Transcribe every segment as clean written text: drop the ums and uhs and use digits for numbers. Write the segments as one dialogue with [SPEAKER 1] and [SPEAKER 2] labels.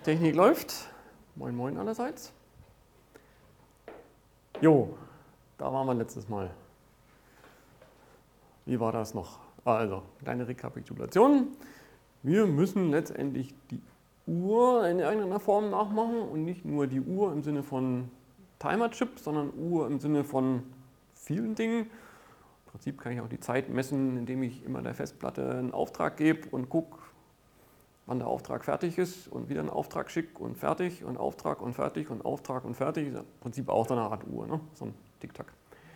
[SPEAKER 1] Technik läuft. Moin Moin allerseits. Jo, da waren wir letztes Mal. Wie war das noch? Also, kleine Rekapitulation. Wir müssen letztendlich die Uhr in irgendeiner Form nachmachen und nicht nur die Uhr im Sinne von Timer-Chip, sondern Uhr im Sinne von vielen Dingen. Im Prinzip kann ich auch die Zeit messen, indem ich immer der Festplatte einen Auftrag gebe und gucke, wann der Auftrag fertig ist und wieder einen Auftrag schicke und fertig und Auftrag und fertig und Auftrag und fertig. Im Prinzip auch so eine Art Uhr, ne? So ein Tick-Tack.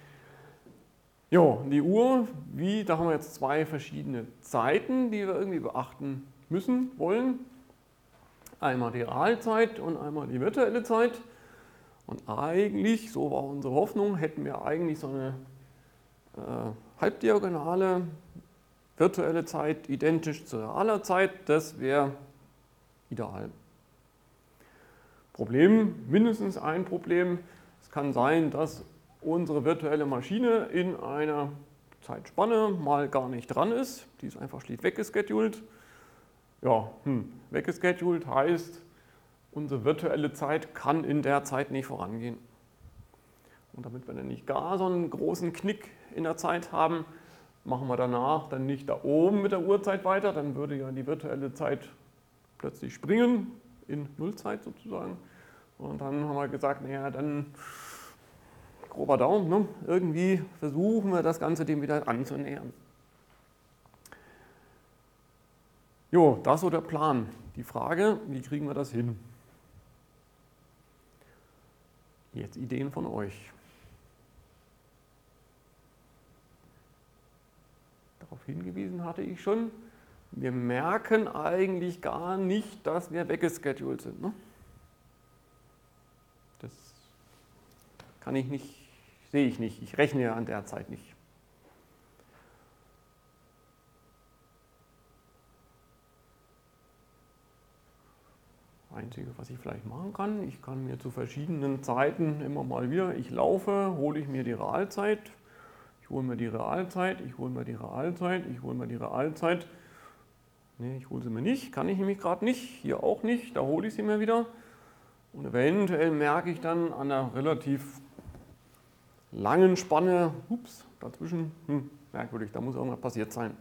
[SPEAKER 1] Jo, die Uhr, da haben wir jetzt zwei verschiedene Zeiten, die wir irgendwie beachten müssen, wollen. Einmal die Realzeit und einmal die virtuelle Zeit. Und eigentlich, so war unsere Hoffnung, hätten wir eigentlich so eine halbdiagonale virtuelle Zeit identisch zu realer Zeit. Das wäre ideal. Problem, mindestens ein Problem. Es kann sein, dass unsere virtuelle Maschine in einer Zeitspanne mal gar nicht dran ist. Die ist einfach schlicht weggeschedult. Ja, weggeschedult heißt, unsere virtuelle Zeit kann in der Zeit nicht vorangehen. Und damit wir dann nicht gar so einen großen Knick in der Zeit haben, machen wir danach dann nicht da oben mit der Uhrzeit weiter. Dann würde ja die virtuelle Zeit plötzlich springen, in Nullzeit sozusagen. Und dann haben wir gesagt, naja, dann grober Daumen, ne? Irgendwie versuchen wir das Ganze dem wieder anzunähern. Jo, das ist so der Plan. Die Frage, wie kriegen wir das hin? Jetzt Ideen von euch. Darauf hingewiesen hatte ich schon, wir merken eigentlich gar nicht, dass wir weggeschedult sind. Ne? Das kann ich nicht, sehe ich nicht. Ich rechne ja an der Zeit nicht. Einzige, was ich vielleicht machen kann, ich kann mir zu verschiedenen Zeiten immer mal wieder, ich laufe, hole ich mir die Realzeit, ich hole mir die Realzeit, ich hole mir die Realzeit, ich hole mir die Realzeit. Ne, ich hole sie mir nicht, kann ich nämlich gerade nicht, hier auch nicht, da hole ich sie mir wieder. Und eventuell merke ich dann an einer relativ langen Spanne, dazwischen, merkwürdig, da muss irgendwas passiert sein.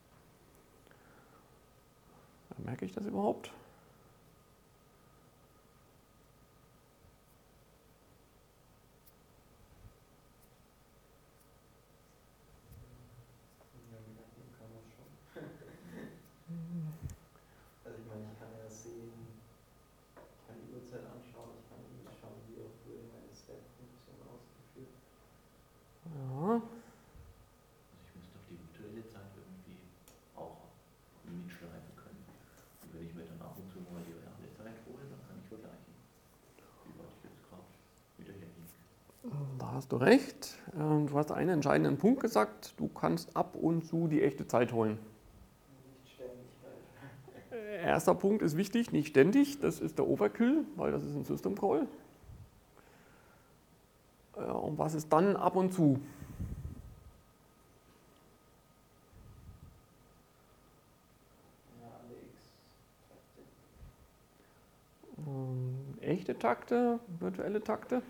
[SPEAKER 1] Merke ich das überhaupt? Da hast du recht. Du hast einen entscheidenden Punkt gesagt. Du kannst ab und zu die echte Zeit holen.
[SPEAKER 2] Nicht ständig.
[SPEAKER 1] Erster Punkt ist wichtig, nicht ständig. Das ist der Overkill, weil das ist ein System Call. Und was ist dann ab und zu? Echte Takte, virtuelle Takte.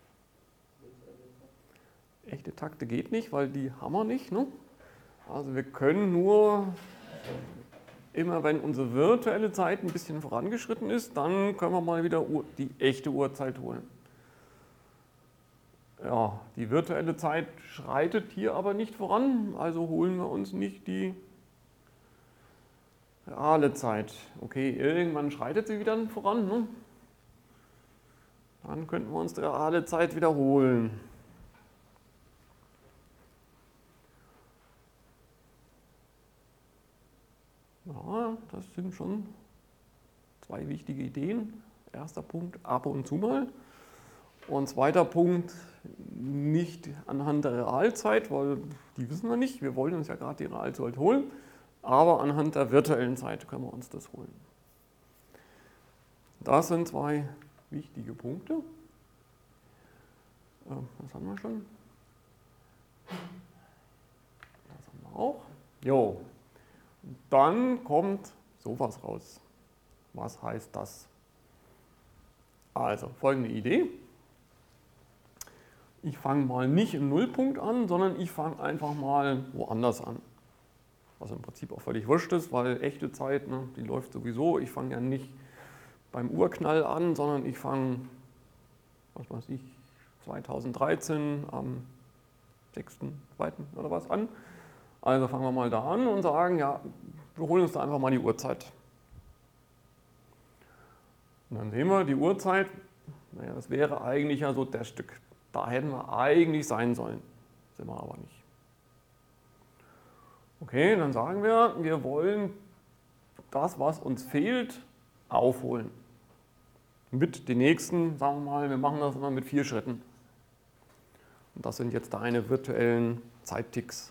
[SPEAKER 1] Echte Takte geht nicht, weil die haben wir nicht. Ne? Also wir können nur, immer wenn unsere virtuelle Zeit ein bisschen vorangeschritten ist, dann können wir mal wieder die echte Uhrzeit holen. Ja, die virtuelle Zeit schreitet hier aber nicht voran, also holen wir uns nicht die reale Zeit. Okay, irgendwann schreitet sie wieder voran. Ne? Dann könnten wir uns die reale Zeit wiederholen. Ja, das sind schon zwei wichtige Ideen. Erster Punkt, ab und zu mal. Und zweiter Punkt, nicht anhand der Realzeit, weil die wissen wir nicht. Wir wollen uns ja gerade die Realzeit holen. Aber anhand der virtuellen Zeit können wir uns das holen. Das sind zwei wichtige Punkte. Das haben wir schon. Das haben wir auch. Jo. Dann kommt sowas raus. Was heißt das? Also folgende Idee. Ich fange mal nicht im Nullpunkt an, sondern ich fange einfach mal woanders an. Was im Prinzip auch völlig wurscht ist, weil echte Zeit, ne, die läuft sowieso. Ich fange ja nicht beim Urknall an, sondern ich fange, was weiß ich, 2013 am 6.2. oder was an. Also fangen wir mal da an und sagen, ja, wir holen uns da einfach mal die Uhrzeit. Und dann sehen wir, die Uhrzeit, naja, das wäre eigentlich ja so das Stück. Da hätten wir eigentlich sein sollen, sind wir aber nicht. Okay, dann sagen wir wollen das, was uns fehlt, aufholen. Mit den nächsten, sagen wir mal, wir machen das immer mit 4 Schritten. Und das sind jetzt deine virtuellen Zeitticks.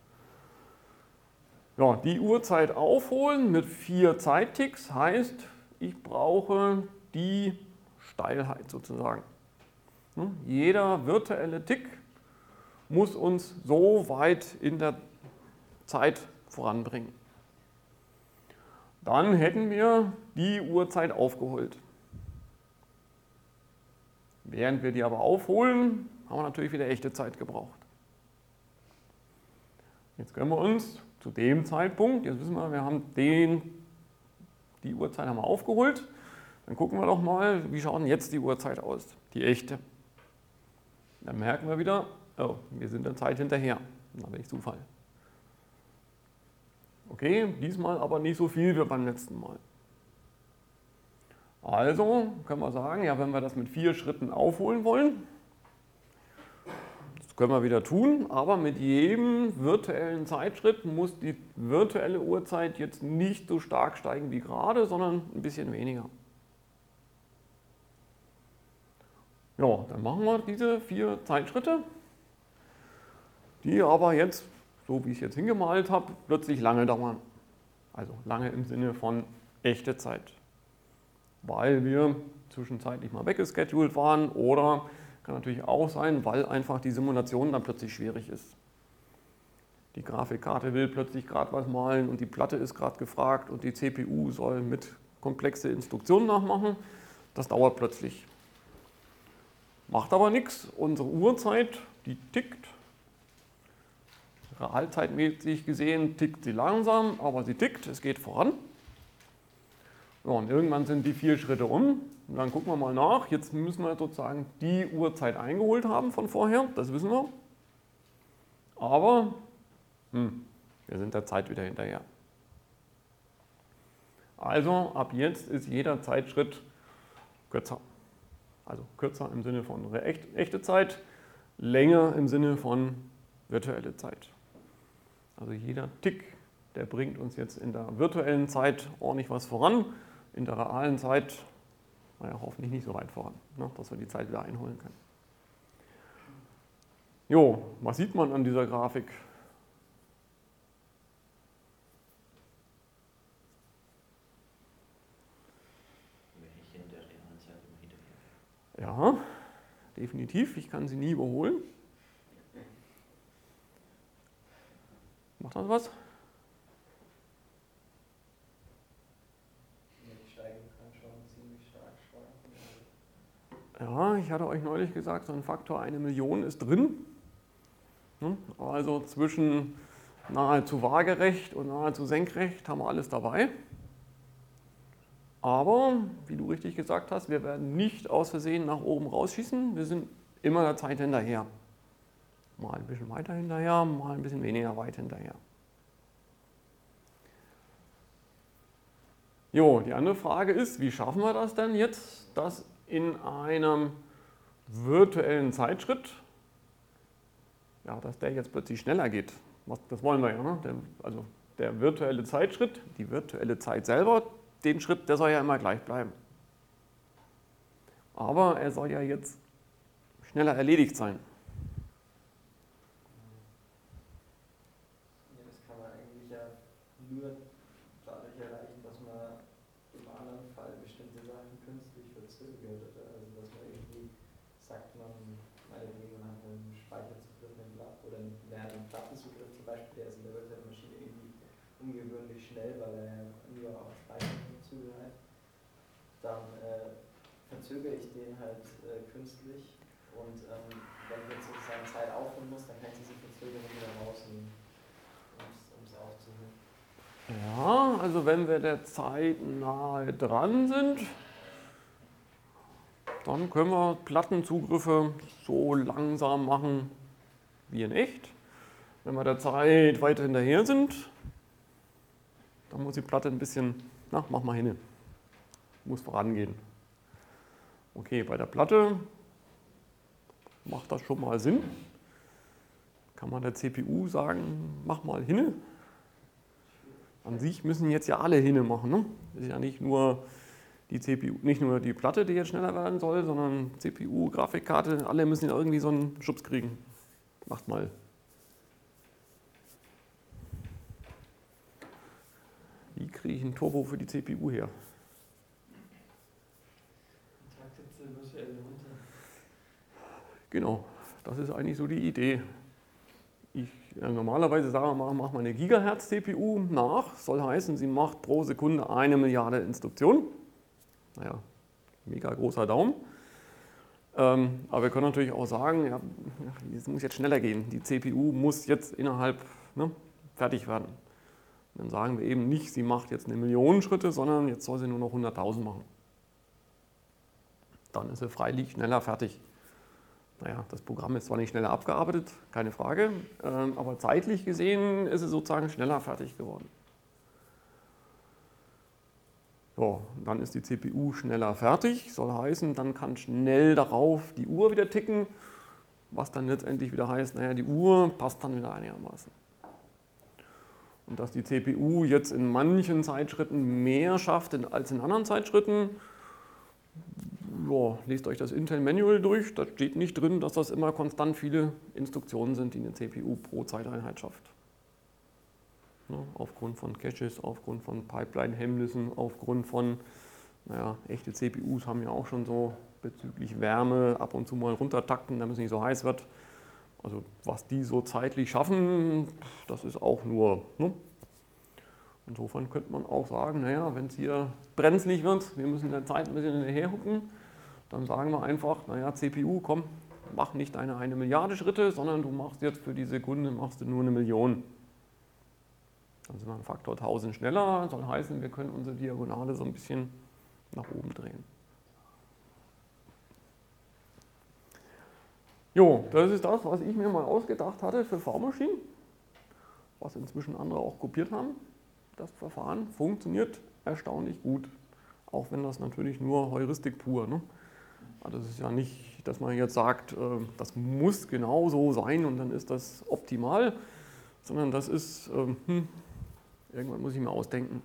[SPEAKER 1] Ja, die Uhrzeit aufholen mit 4 Zeitticks heißt, ich brauche die Steilheit sozusagen. Jeder virtuelle Tick muss uns so weit in der Zeit voranbringen. Dann hätten wir die Uhrzeit aufgeholt. Während wir die aber aufholen, haben wir natürlich wieder echte Zeit gebraucht. Jetzt können wir uns zu dem Zeitpunkt, jetzt wissen wir haben die Uhrzeit haben wir aufgeholt, dann gucken wir doch mal, wie schaut denn jetzt die Uhrzeit aus, die echte. Dann merken wir wieder, oh, wir sind der Zeit hinterher. Da bin ich Zufall. Okay, diesmal aber nicht so viel wie beim letzten Mal. Also können wir sagen, ja, wenn wir das mit 4 Schritten aufholen wollen, das können wir wieder tun, aber mit jedem virtuellen Zeitschritt muss die virtuelle Uhrzeit jetzt nicht so stark steigen wie gerade, sondern ein bisschen weniger. Ja, dann machen wir diese 4 Zeitschritte, die aber jetzt, so wie ich es jetzt hingemalt habe, plötzlich lange dauern. Also lange im Sinne von echte Zeit. Weil wir zwischenzeitlich mal weggeschedult waren oder kann natürlich auch sein, weil einfach die Simulation dann plötzlich schwierig ist. Die Grafikkarte will plötzlich gerade was malen und die Platte ist gerade gefragt und die CPU soll mit komplexe Instruktionen nachmachen. Das dauert plötzlich. Macht aber nichts. Unsere Uhrzeit, die tickt. Realzeitmäßig gesehen tickt sie langsam, aber sie tickt, es geht voran. Ja, und irgendwann sind die 4 Schritte um. Und dann gucken wir mal nach. Jetzt müssen wir sozusagen die Uhrzeit eingeholt haben von vorher, das wissen wir. Aber wir sind der Zeit wieder hinterher. Also ab jetzt ist jeder Zeitschritt kürzer. Also kürzer im Sinne von echte Zeit, länger im Sinne von virtuelle Zeit. Also jeder Tick, der bringt uns jetzt in der virtuellen Zeit ordentlich was voran, in der realen Zeit, naja, hoffentlich nicht so weit voran, ne, dass wir die Zeit wieder einholen können. Jo, was sieht man an dieser Grafik?
[SPEAKER 2] Welche in der realen Zeit immer hinterher?
[SPEAKER 1] Ja, definitiv, ich kann sie nie überholen. Macht das was?
[SPEAKER 2] Die Steigung kann schon ziemlich stark schwanken.
[SPEAKER 1] Ja, ich hatte euch neulich gesagt, so ein Faktor 1 Million ist drin. Also zwischen nahezu waagerecht und nahezu senkrecht haben wir alles dabei. Aber, wie du richtig gesagt hast, wir werden nicht aus Versehen nach oben rausschießen. Wir sind immer der Zeit hinterher. Mal ein bisschen weiter hinterher, mal ein bisschen weniger weit hinterher. Jo, die andere Frage ist, wie schaffen wir das denn jetzt, dass in einem virtuellen Zeitschritt, ja, dass der jetzt plötzlich schneller geht. Das wollen wir ja, ne? Also der virtuelle Zeitschritt, die virtuelle Zeit selber, den Schritt, der soll ja immer gleich bleiben. Aber er soll ja jetzt schneller erledigt sein.
[SPEAKER 2] Ja, das kann man eigentlich ja nur dadurch erreichen, dass man im anderen Fall bestimmte Sachen künstlich verzögert. Also dass man irgendwie sagt, meinetwegen man hat einen Speicherzugriff oder einen Plattenzugriff zum Beispiel, der ist in der virtuellen Maschine irgendwie ungewöhnlich schnell, weil er nur auf Speicher zugreift. Dann verzögere ich den halt künstlich und wenn ich jetzt sozusagen Zeit aufholen muss, dann kann ich diese Verzögerung wieder rausnehmen, um es aufzuholen.
[SPEAKER 1] Ja, also wenn wir der Zeit nahe dran sind, dann können wir Plattenzugriffe so langsam machen wie in echt. Wenn wir der Zeit weiter hinterher sind, dann muss die Platte ein bisschen, na, mach mal hin, muss vorangehen. Okay, bei der Platte macht das schon mal Sinn. Kann man der CPU sagen, mach mal hin. An sich müssen jetzt ja alle hinne machen. Ne? Das ist ja nicht nur die CPU, nicht nur die Platte, die jetzt schneller werden soll, sondern CPU, Grafikkarte, alle müssen ja irgendwie so einen Schubs kriegen. Macht mal. Wie kriege ich einen Turbo für die CPU her?
[SPEAKER 2] Taktet virtuell runter.
[SPEAKER 1] Genau, das ist eigentlich so die Idee. Normalerweise sagen wir mal, mach mal eine Gigahertz-CPU nach. Soll heißen, sie macht pro Sekunde 1 Milliarde Instruktionen. Naja, mega großer Daumen. Aber wir können natürlich auch sagen, ja, es muss jetzt schneller gehen. Die CPU muss jetzt innerhalb fertig werden. Und dann sagen wir eben nicht, sie macht jetzt 1 Million Schritte, sondern jetzt soll sie nur noch 100.000 machen. Dann ist sie freilich schneller fertig. Naja, das Programm ist zwar nicht schneller abgearbeitet, keine Frage, aber zeitlich gesehen ist es sozusagen schneller fertig geworden. So, dann ist die CPU schneller fertig, soll heißen, dann kann schnell darauf die Uhr wieder ticken, was dann letztendlich wieder heißt, naja, die Uhr passt dann wieder einigermaßen. Und dass die CPU jetzt in manchen Zeitschritten mehr schafft als in anderen Zeitschritten, ja, lest euch das Intel Manual durch, da steht nicht drin, dass das immer konstant viele Instruktionen sind, die eine CPU pro Zeiteinheit schafft. Ja, aufgrund von Caches, aufgrund von Pipeline-Hemmnissen, aufgrund von, naja, echte CPUs haben ja auch schon so bezüglich Wärme ab und zu mal runtertakten, damit es nicht so heiß wird. Also was die so zeitlich schaffen, das ist auch nur. Ne? Insofern könnte man auch sagen, naja, wenn es hier brenzlig wird, wir müssen der Zeit ein bisschen hinterher hucken, dann sagen wir einfach, naja, CPU, komm, mach nicht deine 1 Milliarde Schritte, sondern du machst jetzt für die Sekunde machst du nur 1 Million. Dann sind wir einen Faktor 1000 schneller, soll heißen, wir können unsere Diagonale so ein bisschen nach oben drehen. Jo, das ist das, was ich mir mal ausgedacht hatte für V-Maschinen, was inzwischen andere auch kopiert haben. Das Verfahren funktioniert erstaunlich gut, auch wenn das natürlich nur Heuristik pur. Ne? Also das ist ja nicht, dass man jetzt sagt, das muss genau so sein und dann ist das optimal, sondern das ist, irgendwann muss ich mir ausdenken.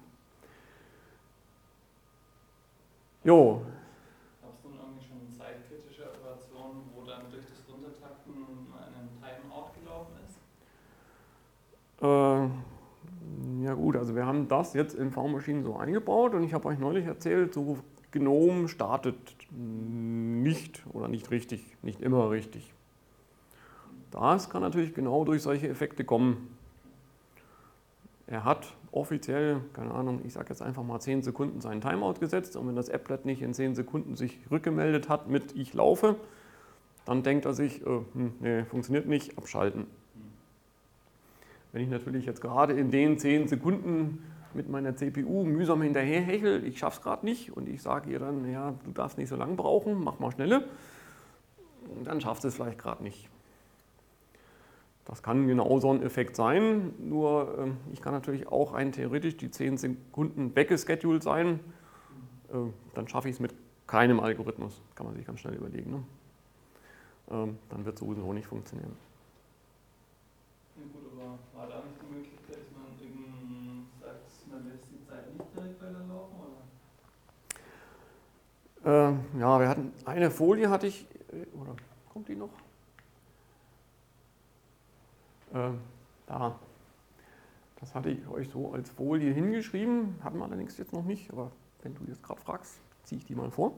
[SPEAKER 1] Jo.
[SPEAKER 3] Gab es nun irgendwie schon zeitkritische Operationen, wo dann durch das Runtertakten ein Timeout gelaufen ist?
[SPEAKER 1] Ja gut, also wir haben das jetzt in V-Maschinen so eingebaut und ich habe euch neulich erzählt, so GNOME startet nicht oder nicht richtig, nicht immer richtig. Das kann natürlich genau durch solche Effekte kommen. Er hat offiziell, keine Ahnung, ich sage jetzt einfach mal 10 Sekunden seinen Timeout gesetzt und wenn das Applet nicht in 10 Sekunden sich rückgemeldet hat mit ich laufe, dann denkt er sich, nee, funktioniert nicht, abschalten. Wenn ich natürlich jetzt gerade in den 10 Sekunden mit meiner CPU mühsam hinterherhechel, ich schaffe es gerade nicht und ich sage ihr dann, ja, du darfst nicht so lange brauchen, mach mal schneller, dann schafft es vielleicht gerade nicht. Das kann genau so ein Effekt sein, nur ich kann natürlich auch rein theoretisch die 10 Sekunden weggescheduled sein, dann schaffe ich es mit keinem Algorithmus, kann man sich ganz schnell überlegen. Ne? Dann wird es sowieso nicht funktionieren.
[SPEAKER 3] Ja gut, aber war da nicht die Möglichkeit, dass man eben sagt, man lässt die Zeit nicht direkt weiterlaufen, oder?
[SPEAKER 1] Ja, wir hatten eine Folie hatte ich, oder kommt die noch? Da. Das hatte ich euch so als Folie hingeschrieben, hatten wir allerdings jetzt noch nicht, aber wenn du jetzt gerade fragst, ziehe ich die mal vor.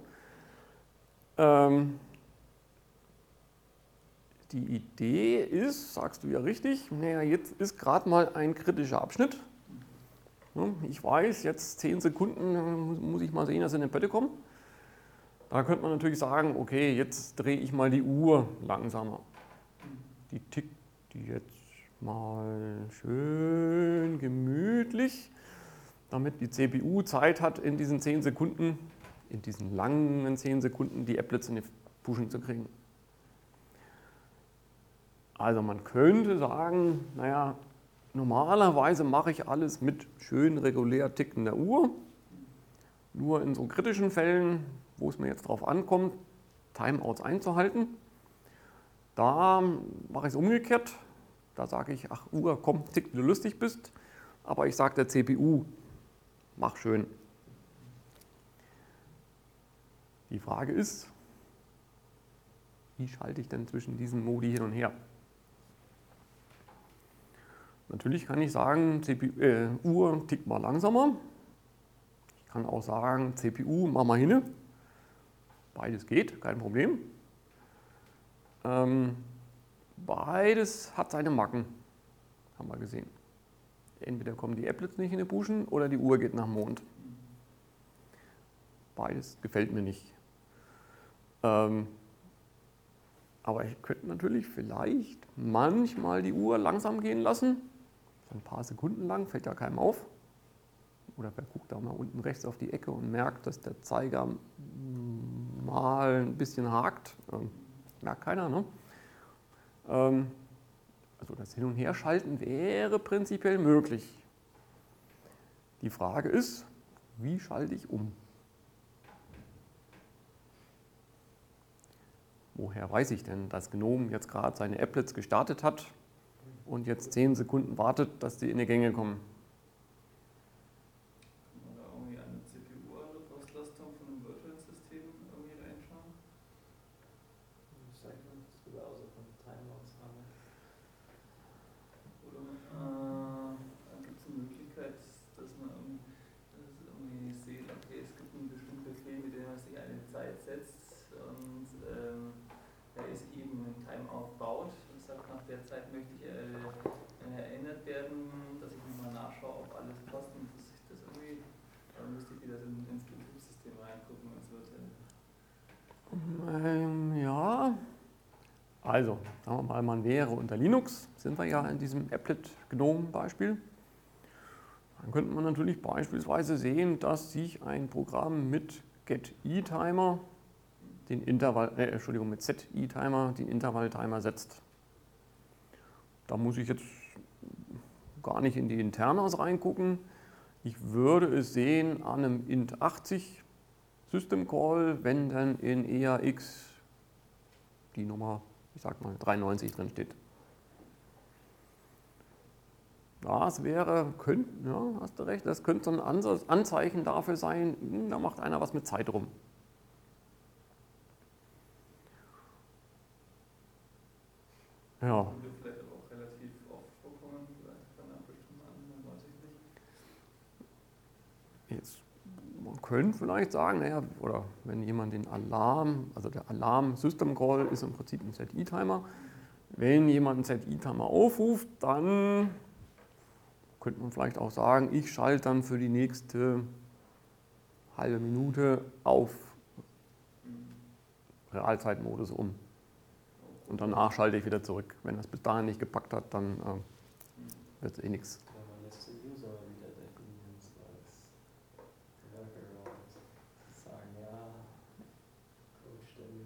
[SPEAKER 1] Die Idee ist, sagst du ja richtig, naja, jetzt ist gerade mal ein kritischer Abschnitt. Ich weiß, jetzt 10 Sekunden muss ich mal sehen, dass in den Pötte kommen. Da könnte man natürlich sagen, okay, jetzt drehe ich mal die Uhr langsamer. Die tickt jetzt mal schön gemütlich, damit die CPU Zeit hat, in diesen 10 Sekunden, in diesen langen 10 Sekunden, die Applets in die Puschen zu kriegen. Also man könnte sagen, naja, normalerweise mache ich alles mit schön regulär tickender Uhr. Nur in so kritischen Fällen, wo es mir jetzt drauf ankommt, Timeouts einzuhalten, da mache ich es umgekehrt. Da sage ich, ach Uhr, komm, tick, wie du lustig bist. Aber ich sage der CPU, mach schön. Die Frage ist, wie schalte ich denn zwischen diesen Modi hin und her? Natürlich kann ich sagen, Uhr tickt mal langsamer. Ich kann auch sagen, CPU, mach mal hin. Beides geht, kein Problem. Beides hat seine Macken, haben wir gesehen. Entweder kommen die Applets nicht in die Puschen oder die Uhr geht nach dem Mond. Beides gefällt mir nicht. Aber ich könnte natürlich vielleicht manchmal die Uhr langsam gehen lassen. So ein paar Sekunden lang, fällt ja keinem auf. Oder wer guckt da mal unten rechts auf die Ecke und merkt, dass der Zeiger mal ein bisschen hakt. Merkt keiner, ne? Also das Hin- und Herschalten wäre prinzipiell möglich. Die Frage ist, wie schalte ich um? Woher weiß ich denn, dass GNOME jetzt gerade seine Applets gestartet hat und jetzt 10 Sekunden wartet, dass die in die Gänge kommen?
[SPEAKER 3] Kann man da irgendwie eine CPU-Auslastung von einem virtuellen System irgendwie reinschauen?
[SPEAKER 2] Sagt man, dass wir da so von Timeouts haben.
[SPEAKER 3] Oder gibt es eine Möglichkeit, dass man irgendwie sieht, okay, es gibt einen bestimmten Befehl, mit dem man sich eine Zeit setzt und der ist eben ein Timeout baut und sagt, nach der Zeit möchte ich erinnert werden, dass ich nochmal nachschaue, ob alles passt und dass ich das irgendwie, dann müsste ich wieder ins Betriebssystem reingucken, als würde.
[SPEAKER 1] Ja, also sagen wir mal, man wäre unter Linux, sind wir ja in diesem Applet-GNOME-Beispiel. Dann könnte man natürlich beispielsweise sehen, dass sich ein Programm mit getItimer mit setItimer den Intervalltimer setzt. Da muss ich jetzt gar nicht in die Internas reingucken. Ich würde es sehen an einem int80 System Call, wenn dann in EAX die Nummer, ich sag mal, 93 drin steht. Das wäre, ja, hast du recht, das könnte so ein Anzeichen dafür sein, da macht einer was mit Zeit rum. Ja.
[SPEAKER 3] Würde vielleicht aber auch relativ oft vorkommen, vielleicht von einer bestimmten anderen, weiß ich nicht.
[SPEAKER 1] Jetzt, man könnte vielleicht sagen, naja, oder wenn jemand den Alarm, also der Alarm System Call ist im Prinzip ein ZI-Timer. Wenn jemand einen ZI-Timer aufruft, dann könnte man vielleicht auch sagen, ich schalte dann für die nächste halbe Minute auf Realzeitmodus um. Und danach schalte ich wieder zurück. Wenn das bis dahin nicht gepackt hat, dann wird es eh nichts.
[SPEAKER 2] Ja, man lässt den User wieder definieren, so als Workaround. Sagen, ja, Codestelle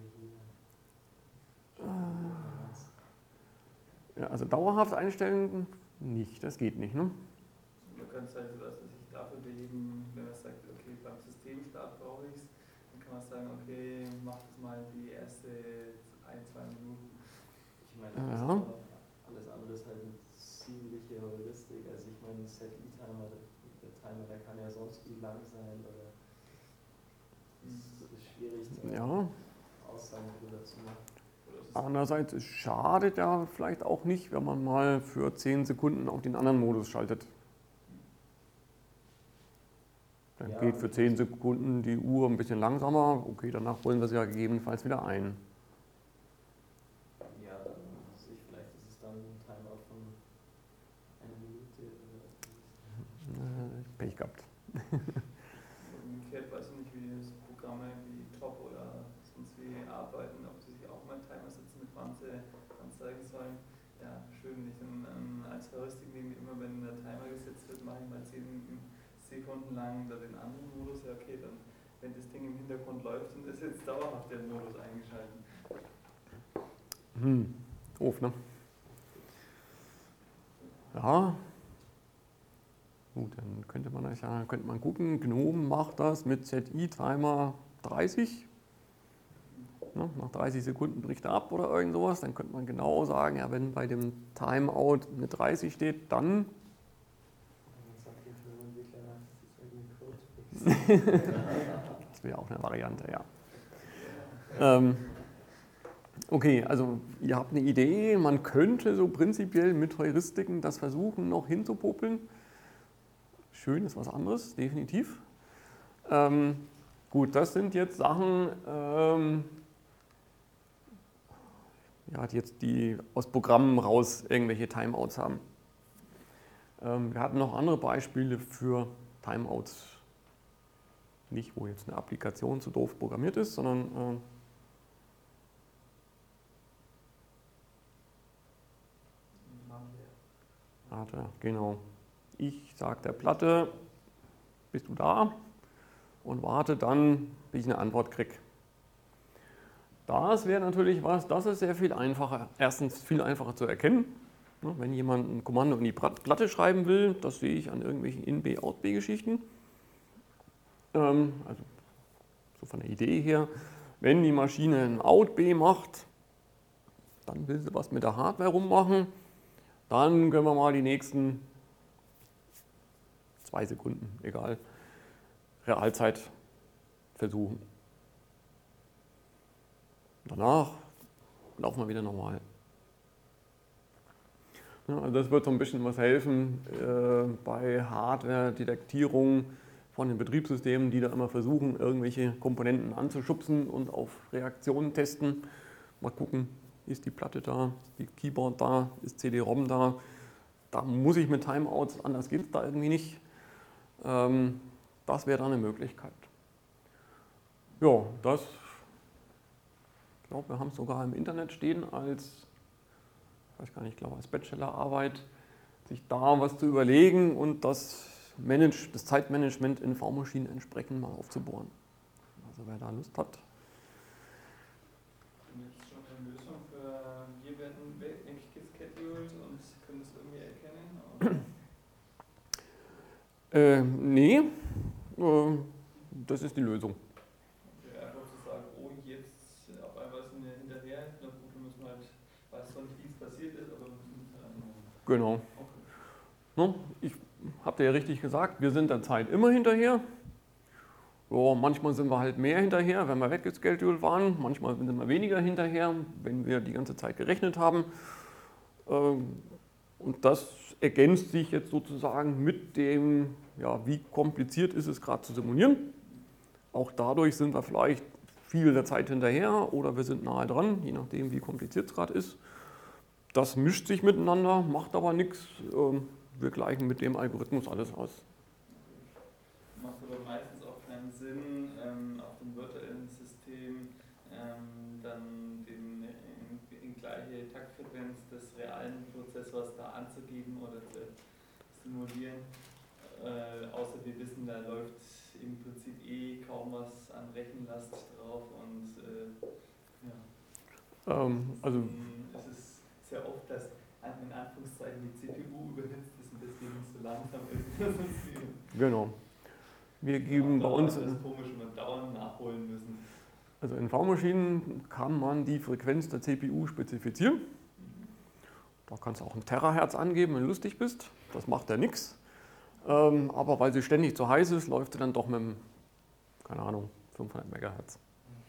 [SPEAKER 2] hier.
[SPEAKER 1] Ja, also dauerhaft einstellen nicht, das geht nicht. Ne?
[SPEAKER 3] Man kann es halt so, dass sich dafür beheben, wenn man sagt, okay, beim Systemstart brauche ich es, dann kann man sagen, okay, mach das mal die erste 1-2 Minuten.
[SPEAKER 2] Ich meine,
[SPEAKER 1] Ja.
[SPEAKER 2] alles andere ist halt eine ziemliche Heuristik. Also ich meine, ZI-Timer, der Timer, der kann ja sonst wie lang sein oder es ist schwierig,
[SPEAKER 1] Ja.
[SPEAKER 2] Aussagen darüber zu machen.
[SPEAKER 1] Andererseits, es schadet ja vielleicht auch nicht, wenn man mal für 10 Sekunden auf den anderen Modus schaltet. Dann
[SPEAKER 2] Ja,
[SPEAKER 1] geht für 10 Sekunden die Uhr ein bisschen langsamer. Okay, danach holen wir sie ja gegebenenfalls wieder ein.
[SPEAKER 2] Ja, dann weiß ich, vielleicht ist es dann ein Timeout von einer Minute oder
[SPEAKER 1] Pech gehabt.
[SPEAKER 3] Umgekehrt weiß ich nicht, wie das Programme wie Top oder anzeigen sollen. Ja, schön. Ich als Heuristik nehme ich immer, wenn der Timer gesetzt wird, mache ich mal 10 Sekunden lang den anderen Modus. Ja, okay, dann, wenn das Ding im Hintergrund läuft, dann ist jetzt dauerhaft der Modus eingeschaltet.
[SPEAKER 1] Doof, ne? Ja. Gut, dann könnte man gucken, GNOME macht das mit ZI-Timer 30. Ne, nach 30 Sekunden bricht er ab oder irgend sowas. Dann könnte man genau sagen, ja, wenn bei dem Timeout eine 30 steht, dann. Das wäre auch eine Variante, ja. Okay, also ihr habt eine Idee, man könnte so prinzipiell mit Heuristiken das versuchen noch hinzupopeln. Schön ist was anderes, definitiv. Gut, das sind jetzt Sachen, die aus Programmen raus irgendwelche Timeouts haben. Wir hatten noch andere Beispiele für Timeouts. Nicht, wo jetzt eine Applikation zu doof programmiert ist, sondern Warte, genau. Ich sage der Platte, bist du da? Und warte dann, bis ich eine Antwort kriege. Das wäre natürlich was, das ist sehr viel einfacher. Erstens viel einfacher zu erkennen. Wenn jemand ein Kommando in die Platte schreiben will, das sehe ich an irgendwelchen In-B, Out-B-Geschichten. Also so von der Idee her, wenn die Maschine ein Out-B macht, dann will sie was mit der Hardware rummachen. Dann können wir mal die nächsten 2 Sekunden, egal, Realzeit versuchen. Danach laufen wir wieder normal. Ja, also das wird so ein bisschen was helfen bei Hardware-Detektierung von den Betriebssystemen, die da immer versuchen, irgendwelche Komponenten anzuschubsen und auf Reaktionen testen. Mal gucken, ist die Platte da, ist die Keyboard da, ist CD-ROM da. Da muss ich mit Timeouts, anders geht es da irgendwie nicht. Das wäre dann eine Möglichkeit. Ja, das, ich glaube, wir haben es sogar im Internet stehen als, ich weiß gar nicht, ich glaube als Bachelorarbeit, sich da was zu überlegen und das Zeitmanagement in V-Maschinen entsprechend mal aufzubohren. Also wer da Lust hat.
[SPEAKER 3] Gibt es schon eine Lösung für, wir werden weggescheduled und können das irgendwie erkennen?
[SPEAKER 1] Nee, das ist die Lösung.
[SPEAKER 3] Okay, einfach zu sagen, oh jetzt auf einmal sind wir hinterher, na gut, wir müssen halt, weiß zwar nicht, wie es passiert ist, aber wir müssen
[SPEAKER 1] Genau.
[SPEAKER 3] okay.
[SPEAKER 1] No, ich habe ja richtig gesagt, wir sind der Zeit immer hinterher. Ja, manchmal sind wir halt mehr hinterher, wenn wir weggeschedult waren, manchmal sind wir weniger hinterher, wenn wir die ganze Zeit gerechnet haben. Und das ergänzt sich jetzt sozusagen mit dem, ja, wie kompliziert ist es gerade zu simulieren. Auch dadurch sind wir vielleicht viel der Zeit hinterher oder wir sind nahe dran, je nachdem wie kompliziert es gerade ist. Das mischt sich miteinander, macht aber nichts. Wir gleichen mit dem Algorithmus alles aus.
[SPEAKER 3] Macht aber meistens auch keinen Sinn, auf dem virtuellen System dann in gleiche Taktfrequenz des realen Prozessors da anzugeben oder zu simulieren. Außer wir wissen, da läuft im Prinzip kaum was an Rechenlast drauf und
[SPEAKER 1] Also
[SPEAKER 3] es ist sehr oft, dass in Anführungszeichen die CPU überhitzt ist und deswegen so langsam ist.
[SPEAKER 1] genau. Wir geben bei uns.
[SPEAKER 3] Das ist komisch, wenn wir dauernd nachholen müssen.
[SPEAKER 1] Also in V-Maschinen kann man die Frequenz der CPU spezifizieren. Da kannst du auch ein Terahertz angeben, wenn du lustig bist. Das macht ja nichts. Aber weil sie ständig zu heiß ist, läuft sie dann doch mit, keine Ahnung, 500 Megahertz.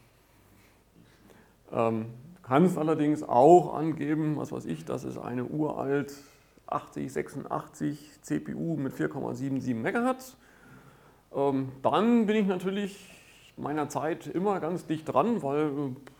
[SPEAKER 1] Kannst allerdings auch angeben, was weiß ich, das ist eine uralt 8086 CPU mit 4,77 Megahertz. Dann bin ich natürlich meiner Zeit immer ganz dicht dran, weil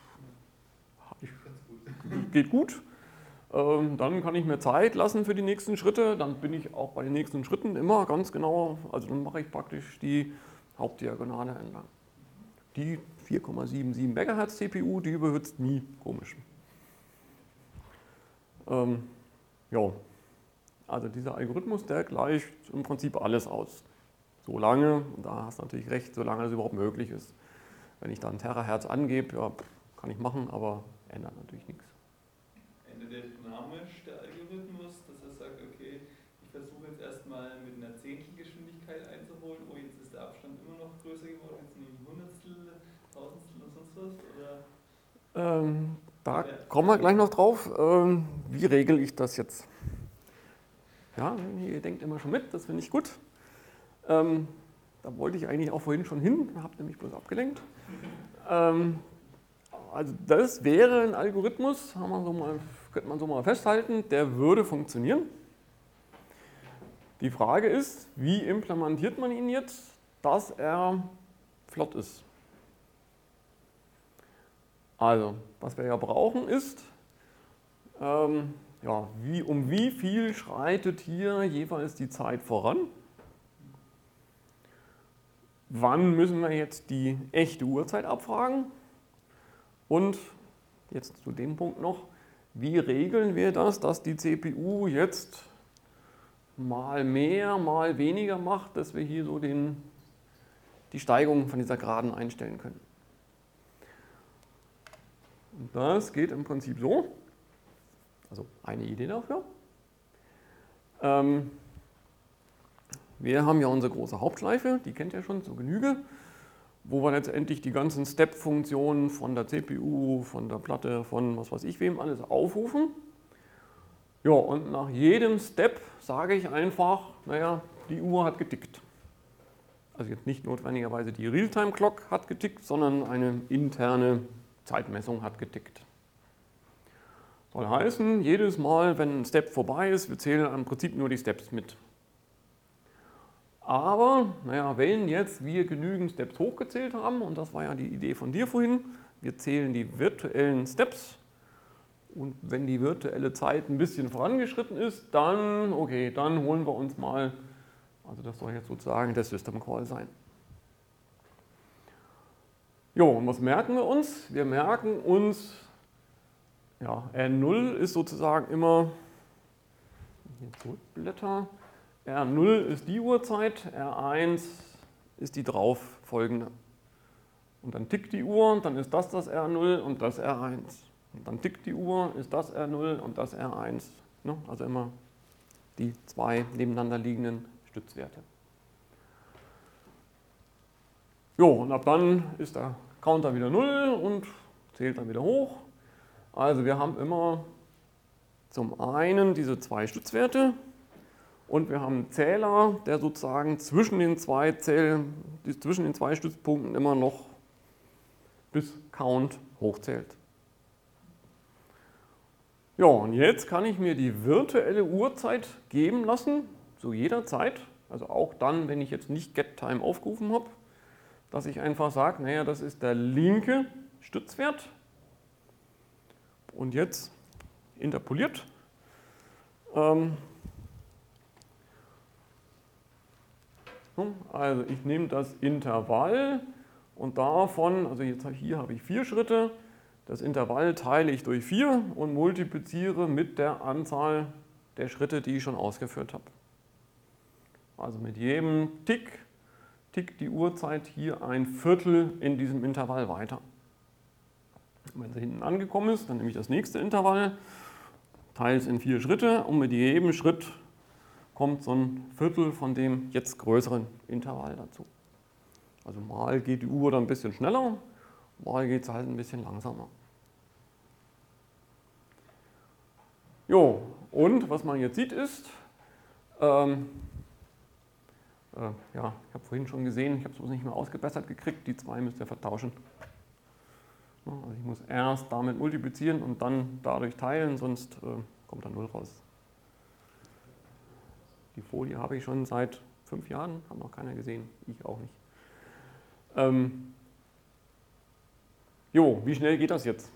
[SPEAKER 1] geht gut. Dann kann ich mir Zeit lassen für die nächsten Schritte. Dann bin ich auch bei den nächsten Schritten immer ganz genau, also dann mache ich praktisch die Hauptdiagonale entlang. Die 4,77 MHz CPU, die überhitzt nie, komisch. Ja, also dieser Algorithmus, der gleicht im Prinzip alles aus. Solange, und da hast du natürlich recht, solange es überhaupt möglich ist. Wenn ich da ein Terahertz angebe, ja, kann ich machen, aber ändert natürlich nichts.
[SPEAKER 3] Ändert der dynamisch, der Algorithmus, dass er sagt, okay, ich versuche jetzt erstmal mit einer Zehntelgeschwindigkeit einzuholen, oh, jetzt ist der Abstand immer noch größer geworden, jetzt nehme ich Hundertstel, Tausendstel und sonst was? Oder?
[SPEAKER 1] Da kommen wir gleich noch drauf. Wie regel ich das jetzt? Ja, ihr denkt immer schon mit, das finde ich gut. Da wollte ich eigentlich auch vorhin schon hin, habe nämlich bloß abgelenkt. Also das wäre ein Algorithmus, könnte man so mal festhalten, der würde funktionieren. Die Frage ist, wie implementiert man ihn jetzt, dass er flott ist? Also, was wir ja brauchen ist, ja, um wie viel schreitet hier jeweils die Zeit voran? Wann müssen wir jetzt die echte Uhrzeit abfragen? Und jetzt zu dem Punkt noch, wie regeln wir das, dass die CPU jetzt mal mehr, mal weniger macht, dass wir hier so die Steigung von dieser Geraden einstellen können? Und das geht im Prinzip so, also eine Idee dafür. Wir haben ja unsere große Hauptschleife, die kennt ihr schon zur Genüge, wo wir letztendlich die ganzen Step-Funktionen von der CPU, von der Platte, von was weiß ich wem alles aufrufen. Ja, und nach jedem Step sage ich einfach, naja, die Uhr hat getickt. Also jetzt nicht notwendigerweise die Realtime-Clock hat getickt, sondern eine interne Zeitmessung hat getickt. Soll heißen, jedes Mal, wenn ein Step vorbei ist, wir zählen im Prinzip nur die Steps mit. Aber, naja, wenn jetzt wir genügend Steps hochgezählt haben, und das war ja die Idee von dir vorhin, wir zählen die virtuellen Steps und wenn die virtuelle Zeit ein bisschen vorangeschritten ist, dann, okay, dann holen wir uns mal, also das soll jetzt sozusagen der System Call sein. Jo, und was merken wir uns? Wir merken uns, ja, R0 ist sozusagen immer, hier zurückblätter, R0 ist die Uhrzeit, R1 ist die drauf folgende. Und dann tickt die Uhr, und dann ist das R0 und das R1. Und dann tickt die Uhr, ist das R0 und das R1. Also immer die zwei nebeneinander liegenden Stützwerte. Jo, und ab dann ist der Counter wieder 0 und zählt dann wieder hoch. Also wir haben immer zum einen diese zwei Stützwerte und wir haben einen Zähler, der sozusagen zwischen den zwei Stützpunkten immer noch bis Count hochzählt. Ja, und jetzt kann ich mir die virtuelle Uhrzeit geben lassen, zu jeder Zeit, also auch dann, wenn ich jetzt nicht GetTime aufgerufen habe, dass ich einfach sage, naja, das ist der linke Stützwert und jetzt interpoliert. Also ich nehme das Intervall und davon, also jetzt hier habe ich 4 Schritte, das Intervall teile ich durch 4 und multipliziere mit der Anzahl der Schritte, die ich schon ausgeführt habe. Also mit jedem Tick tickt die Uhrzeit hier ein Viertel in diesem Intervall weiter. Und wenn sie hinten angekommen ist, dann nehme ich das nächste Intervall, teile es in 4 Schritte und mit jedem Schritt kommt so ein Viertel von dem jetzt größeren Intervall dazu. Also mal geht die Uhr dann ein bisschen schneller, mal geht es halt ein bisschen langsamer. Jo, und was man jetzt sieht ist, ja, ich habe vorhin schon gesehen, ich habe es nicht mehr ausgebessert gekriegt, die 2 müsst ihr vertauschen. Also ich muss erst damit multiplizieren und dann dadurch teilen, sonst kommt da 0 raus. Die Folie habe ich schon seit 5 Jahren, hat noch keiner gesehen, ich auch nicht. Jo, wie schnell geht das jetzt?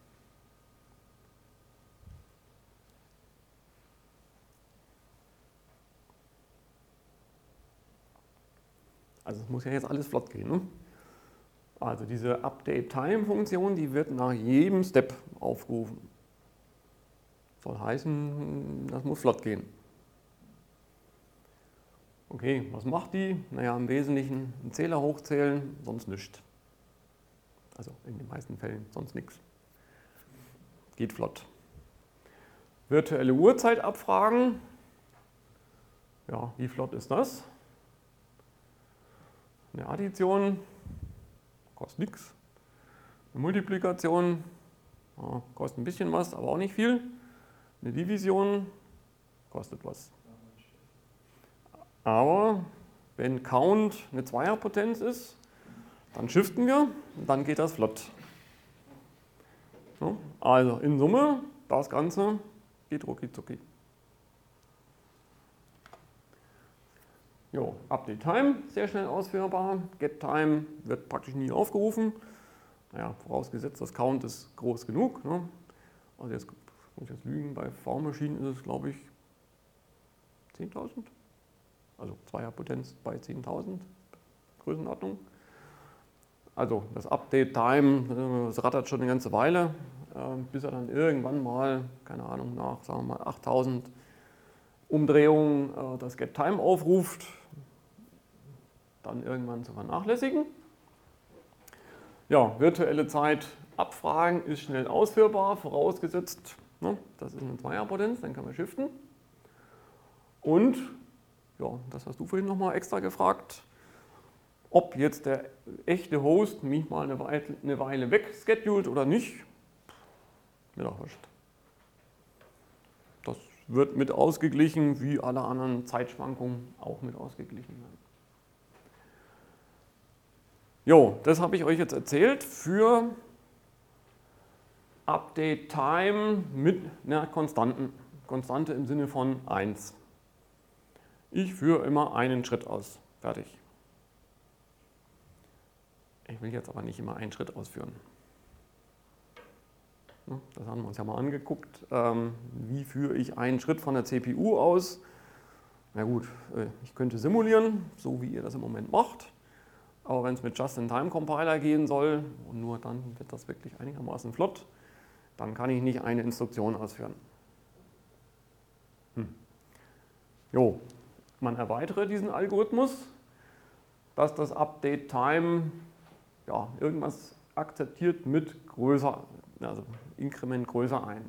[SPEAKER 1] Also es muss ja jetzt alles flott gehen. Ne? Also diese Update-Time-Funktion, die wird nach jedem Step aufgerufen. Soll heißen, das muss flott gehen. Okay, was macht die? Naja, im Wesentlichen einen Zähler hochzählen, sonst nichts. Also in den meisten Fällen sonst nichts. Geht flott. Virtuelle Uhrzeit abfragen. Ja, wie flott ist das? Eine Addition kostet nichts. Eine Multiplikation ja, kostet ein bisschen was, aber auch nicht viel. Eine Division kostet was. Aber wenn Count eine Zweierpotenz ist, dann shiften wir und dann geht das flott. So, also in Summe, das Ganze geht rucki zucki. Jo, Update Time, sehr schnell ausführbar. Get Time wird praktisch nie aufgerufen. Naja, vorausgesetzt, das Count ist groß genug. Ne? Also jetzt muss ich jetzt lügen, bei V-Maschinen ist es glaube ich 10.000. Also Zweierpotenz bei 10.000 Größenordnung. Also das Update Time, das rattert schon eine ganze Weile, bis er dann irgendwann mal, keine Ahnung, nach sagen wir mal 8.000 Umdrehungen das Get Time aufruft, dann irgendwann zu vernachlässigen. Ja, virtuelle Zeit abfragen ist schnell ausführbar, vorausgesetzt, ne, das ist eine Zweierpotenz, dann kann man shiften. Und ja, das hast du vorhin nochmal extra gefragt, ob jetzt der echte Host mich mal eine Weile wegschedult oder nicht, mir doch wurscht. Das wird mit ausgeglichen, wie alle anderen Zeitschwankungen auch mit ausgeglichen werden. Jo, das habe ich euch jetzt erzählt für Update Time mit einer Konstante im Sinne von 1. Ich führe immer einen Schritt aus. Fertig. Ich will jetzt aber nicht immer einen Schritt ausführen. Das haben wir uns ja mal angeguckt. Wie führe ich einen Schritt von der CPU aus? Na gut, ich könnte simulieren, so wie ihr das im Moment macht. Aber wenn es mit Just-in-Time-Compiler gehen soll, und nur dann wird das wirklich einigermaßen flott, dann kann ich nicht eine Instruktion ausführen. Jo. Man erweitere diesen Algorithmus, dass das Update Time ja, irgendwas akzeptiert mit größer, also Inkrement größer 1.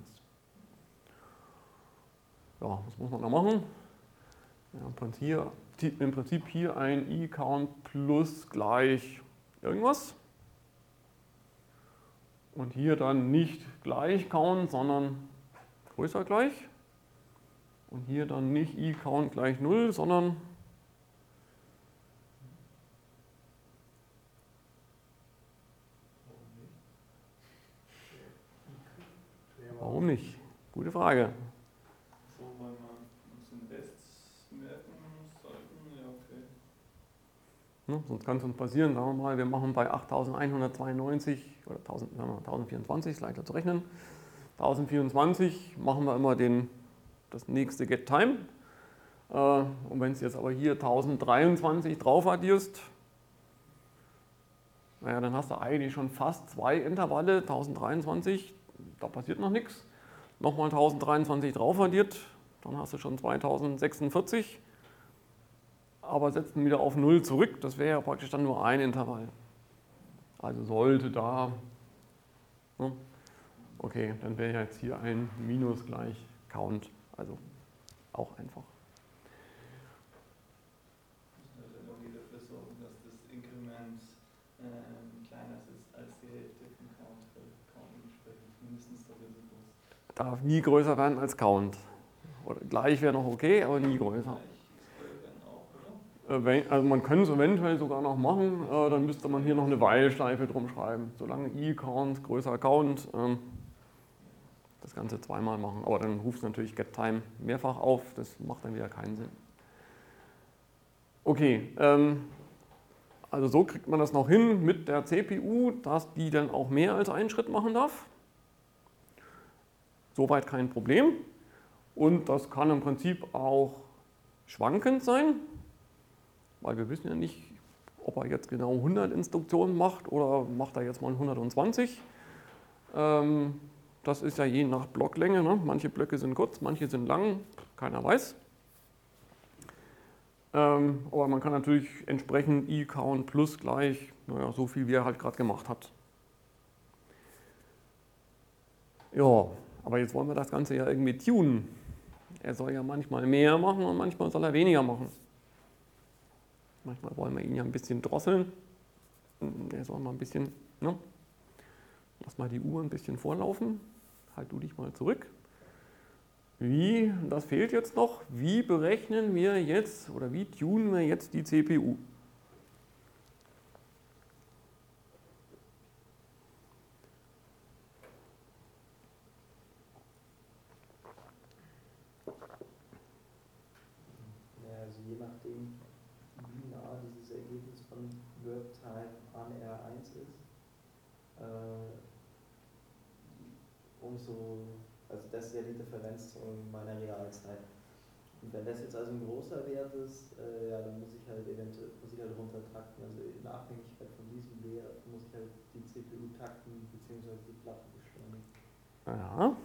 [SPEAKER 1] Ja, was muss man da machen? Ja, im Prinzip hier ein i-Count plus gleich irgendwas. Und hier dann nicht gleich Count, sondern größer gleich. Und hier dann nicht i-Count gleich 0, sondern warum nicht? Gute Frage.
[SPEAKER 3] So, weil wir uns den Rest merken sollten, ja okay.
[SPEAKER 1] Ne, sonst kann es uns passieren, sagen wir mal, wir machen bei 8192 oder 1024, ist leichter zu rechnen, 1024 machen wir immer das nächste Get Time. Und wenn du jetzt aber hier 1023 drauf addierst, naja, dann hast du eigentlich schon fast 2 Intervalle, 1023, da passiert noch nichts. Nochmal 1023 drauf addiert, dann hast du schon 2046. Aber setzt ihn wieder auf 0 zurück, das wäre ja praktisch dann nur ein Intervall. Also sollte da, ne? Okay, dann wäre jetzt hier ein Minus gleich Count, also auch einfach.
[SPEAKER 3] Das muss irgendwie dafür sorgen, dass das Inkrement kleiner ist als die Hälfte vom Count, weil Count entsprechend mindestens doppelt so groß.
[SPEAKER 1] Darf nie größer werden als Count. Oder gleich wäre noch okay, aber nie größer. Also man könnte es eventuell sogar noch machen, dann müsste man hier noch eine While-Schleife drum schreiben. Solange i-Count größer Count, das Ganze zweimal machen. Aber dann rufst du natürlich getTime mehrfach auf, das macht dann wieder keinen Sinn. Okay, also so kriegt man das noch hin mit der CPU, dass die dann auch mehr als einen Schritt machen darf. Soweit kein Problem. Und das kann im Prinzip auch schwankend sein, weil wir wissen ja nicht, ob er jetzt genau 100 Instruktionen macht oder macht er jetzt mal 120. Das ist ja je nach Blocklänge. Ne? Manche Blöcke sind kurz, manche sind lang, keiner weiß. Aber man kann natürlich entsprechend i-count plus gleich, naja, so viel wie er halt gerade gemacht hat. Ja, aber jetzt wollen wir das Ganze ja irgendwie tunen. Er soll ja manchmal mehr machen und manchmal soll er weniger machen. Manchmal wollen wir ihn ja ein bisschen drosseln. Er soll mal ein bisschen, ne? Lass mal die Uhr ein bisschen vorlaufen. Halt du dich mal zurück. Wie, das fehlt jetzt noch, wie berechnen wir jetzt oder wie tunen wir jetzt die CPU?
[SPEAKER 2] Ja, also je nachdem, wie nah dieses Ergebnis von WorkTime an R1 ist, also das ist ja die Differenz zu meiner Realzeit. Und wenn das jetzt also ein großer Wert ist, ja, dann muss ich halt runtertakten. Also in Abhängigkeit von diesem Wert muss ich halt die CPU takten bzw. die Platte beschleunigen.
[SPEAKER 1] Ja.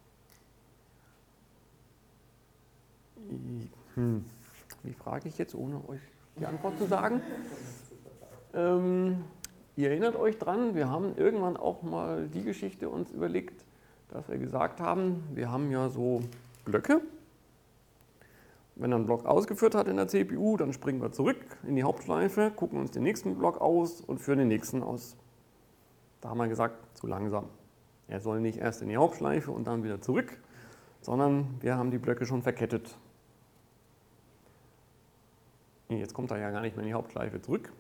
[SPEAKER 1] Wie frage ich jetzt, ohne euch die Antwort zu sagen? Ihr erinnert euch dran, wir haben irgendwann auch mal die Geschichte uns überlegt, dass wir gesagt haben, wir haben ja so Blöcke. Wenn er einen Block ausgeführt hat in der CPU, dann springen wir zurück in die Hauptschleife, gucken uns den nächsten Block aus und führen den nächsten aus. Da haben wir gesagt, zu langsam. Er soll nicht erst in die Hauptschleife und dann wieder zurück, sondern wir haben die Blöcke schon verkettet. Jetzt kommt er ja gar nicht mehr in die Hauptschleife zurück.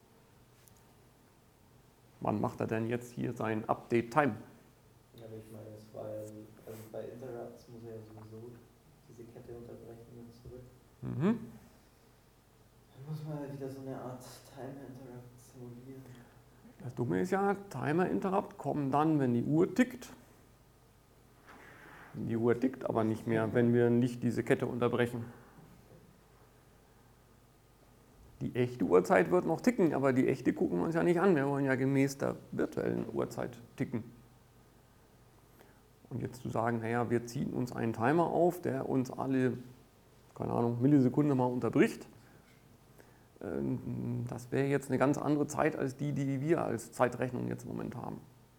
[SPEAKER 1] Wann macht er denn jetzt hier sein Update-Time?
[SPEAKER 2] Ja, aber ich meine, es war ja, also bei Interrupts muss er ja sowieso diese Kette unterbrechen und zurück. Dann muss man ja wieder so eine Art Timer-Interrupt simulieren.
[SPEAKER 1] Das Dumme ist ja, Timer-Interrupt kommen dann, wenn die Uhr tickt. Die Uhr tickt aber nicht mehr, wenn wir nicht diese Kette unterbrechen. Die echte Uhrzeit wird noch ticken, aber die echte gucken wir uns ja nicht an. Wir wollen ja gemäß der virtuellen Uhrzeit ticken. Und jetzt zu sagen, naja, wir ziehen uns einen Timer auf, der uns alle, keine Ahnung, Millisekunde mal unterbricht. Das wäre jetzt eine ganz andere Zeit als die, die wir als Zeitrechnung jetzt im Moment haben.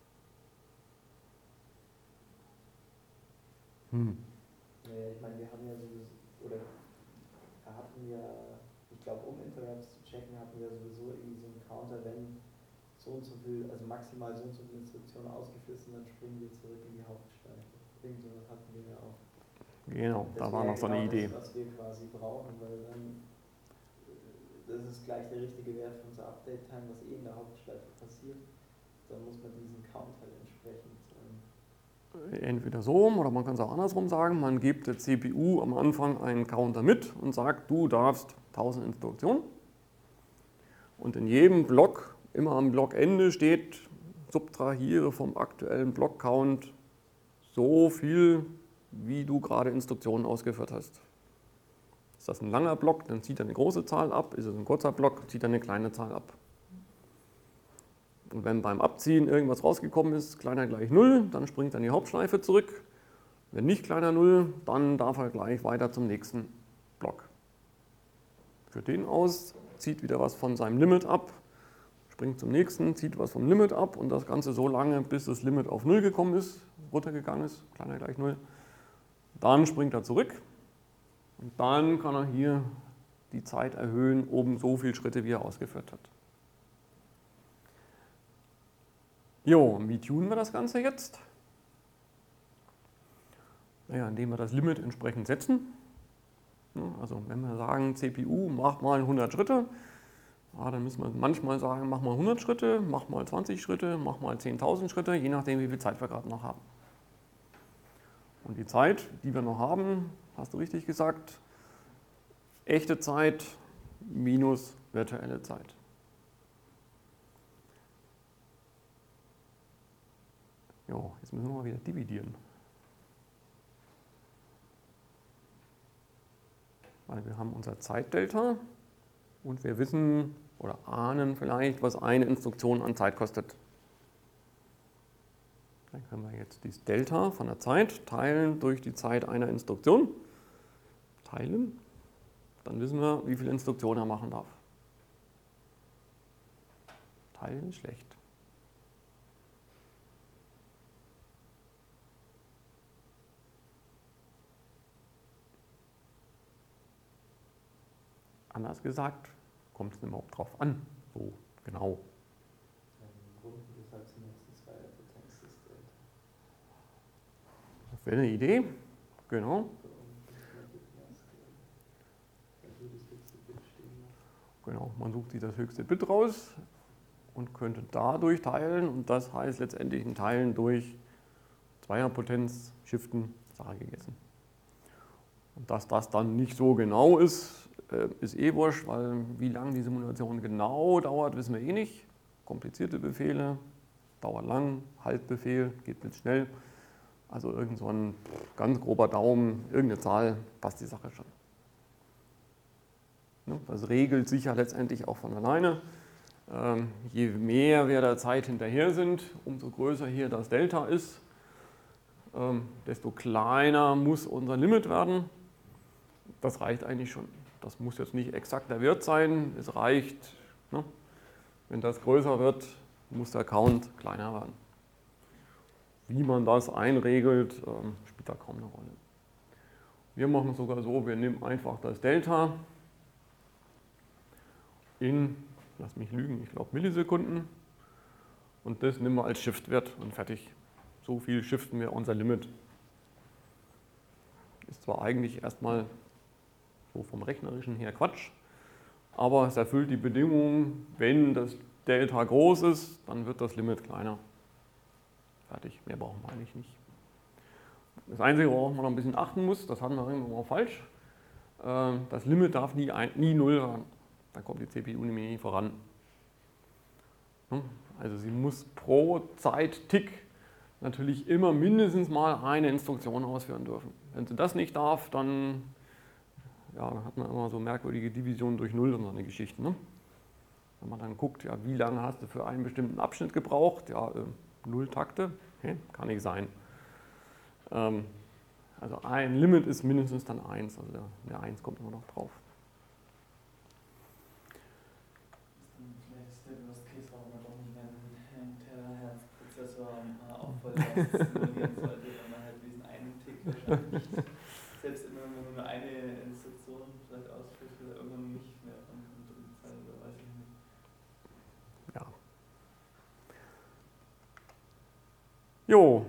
[SPEAKER 2] Naja, ich meine, wir haben ja sowieso, oder hatten ja, ich glaube, um Interrupts zu checken, hatten wir sowieso irgendwie so einen Counter, wenn so und so viel, also maximal so und so viele Instruktionen ausgeführt sind, dann springen wir zurück in die Hauptschleife. Irgend sowas hatten wir ja auch.
[SPEAKER 1] Genau,
[SPEAKER 2] Das
[SPEAKER 1] da war noch so eine Idee.
[SPEAKER 2] Das, was wir quasi brauchen, weil dann, das ist gleich der richtige Wert für unser Update-Time, was in der Hauptschleife passiert. Dann muss man diesen Count halt entsprechend.
[SPEAKER 1] Entweder so oder man kann es auch andersrum sagen, man gibt der CPU am Anfang einen Counter mit und sagt, du darfst 1000 Instruktionen. Und in jedem Block, immer am Blockende steht, subtrahiere vom aktuellen Block-Count so viel, wie du gerade Instruktionen ausgeführt hast. Ist das ein langer Block, dann zieht er eine große Zahl ab. Ist es ein kurzer Block, zieht er eine kleine Zahl ab. Und wenn beim Abziehen irgendwas rausgekommen ist, kleiner gleich 0, dann springt er in die Hauptschleife zurück. Wenn nicht kleiner 0, dann darf er gleich weiter zum nächsten Block. Führt den aus, zieht wieder was von seinem Limit ab, springt zum nächsten, zieht was vom Limit ab und das Ganze so lange, bis das Limit auf 0 gekommen ist, runtergegangen ist, kleiner gleich 0. Dann springt er zurück und dann kann er hier die Zeit erhöhen, um so viele Schritte, wie er ausgeführt hat. Jo, und wie tunen wir das Ganze jetzt? Naja, indem wir das Limit entsprechend setzen. Also wenn wir sagen, CPU, mach mal 100 Schritte, dann müssen wir manchmal sagen, mach mal 100 Schritte, mach mal 20 Schritte, mach mal 10.000 Schritte, je nachdem, wie viel Zeit wir gerade noch haben. Und die Zeit, die wir noch haben, hast du richtig gesagt, echte Zeit minus virtuelle Zeit. Jo, jetzt müssen wir mal wieder dividieren. Weil wir haben unser Zeitdelta und wir wissen oder ahnen vielleicht, was eine Instruktion an Zeit kostet. Dann können wir jetzt dieses Delta von der Zeit teilen durch die Zeit einer Instruktion. Teilen. Dann wissen wir, wie viele Instruktionen er machen darf. Teilen ist schlecht. Anders gesagt, kommt es überhaupt drauf an, so genau.
[SPEAKER 2] Im Grunde deshalb sind meistens 2 Potenz des Delta.
[SPEAKER 1] Das wäre eine Idee, genau. Genau, man sucht sich das höchste Bit raus und könnte dadurch teilen und das heißt letztendlich ein Teilen durch Zweierpotenz, Shiften, Sache gegessen. Und dass das dann nicht so genau ist, ist eh wurscht, weil wie lange die Simulation genau dauert, wissen wir eh nicht. Komplizierte Befehle, dauert lang, Haltbefehl, geht blitzschnell. Also irgend so ein ganz grober Daumen, irgendeine Zahl, passt die Sache schon. Das regelt sich ja letztendlich auch von alleine. Je mehr wir der Zeit hinterher sind, umso größer hier das Delta ist, desto kleiner muss unser Limit werden. Das reicht eigentlich schon. Das muss jetzt nicht exakt der Wert sein, es reicht, ne? Wenn das größer wird, muss der Count kleiner werden. Wie man das einregelt, spielt da kaum eine Rolle. Wir machen es sogar so, wir nehmen einfach das Delta in, lass mich lügen, ich glaube Millisekunden und das nehmen wir als Shift-Wert und fertig. So viel shiften wir unser Limit. Ist zwar eigentlich erstmal so vom Rechnerischen her Quatsch, aber es erfüllt die Bedingungen, wenn das Delta groß ist, dann wird das Limit kleiner. Fertig, mehr brauchen wir eigentlich nicht. Das Einzige, worauf man noch ein bisschen achten muss, das hatten wir irgendwann mal falsch, das Limit darf nie 0 werden. Dann kommt die CPU nämlich nie voran. Also sie muss pro Zeit-Tick natürlich immer mindestens mal eine Instruktion ausführen dürfen. Wenn sie das nicht darf, dann hat man immer so merkwürdige Divisionen durch 0 und so eine Geschichte. Ne? Wenn man dann guckt, ja, wie lange hast du für einen bestimmten Abschnitt gebraucht? Ja, 0 Takte, okay, kann nicht sein. Also ein Limit ist mindestens dann 1, also der 1 kommt immer noch drauf.
[SPEAKER 3] Vielleicht der Worst Case, warum man doch nicht mehr einen Terahertz-Prozessor simulieren sollte, wenn man halt diesen einen Tick wahrscheinlich nicht, selbst wenn man nur eine Instruktion vielleicht ausführt, oder irgendwann nicht mehr von dritten Zeit oder weiß ich nicht.
[SPEAKER 1] Ja. Jo.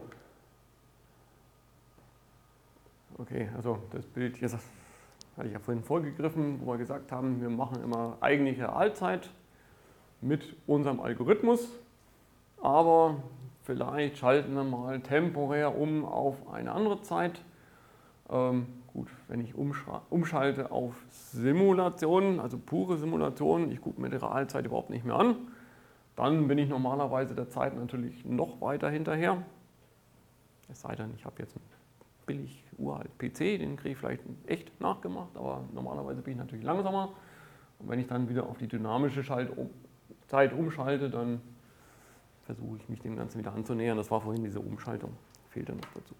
[SPEAKER 1] Okay, also das Bild hier hatte ich ja vorhin vorgegriffen, wo wir gesagt haben, wir machen immer eigentliche Realzeit mit unserem Algorithmus, aber vielleicht schalten wir mal temporär um auf eine andere Zeit. Gut, wenn ich umschalte auf Simulationen, also pure Simulationen, ich gucke mir die Realzeit überhaupt nicht mehr an, dann bin ich normalerweise der Zeit natürlich noch weiter hinterher. Es sei denn, ich habe jetzt einen billig uralt PC, den kriege ich vielleicht echt nachgemacht, aber normalerweise bin ich natürlich langsamer. Und wenn ich dann wieder auf die dynamische Zeit umschalte, dann versuche ich mich dem Ganzen wieder anzunähern. Das war vorhin diese Umschaltung, fehlte noch dazu.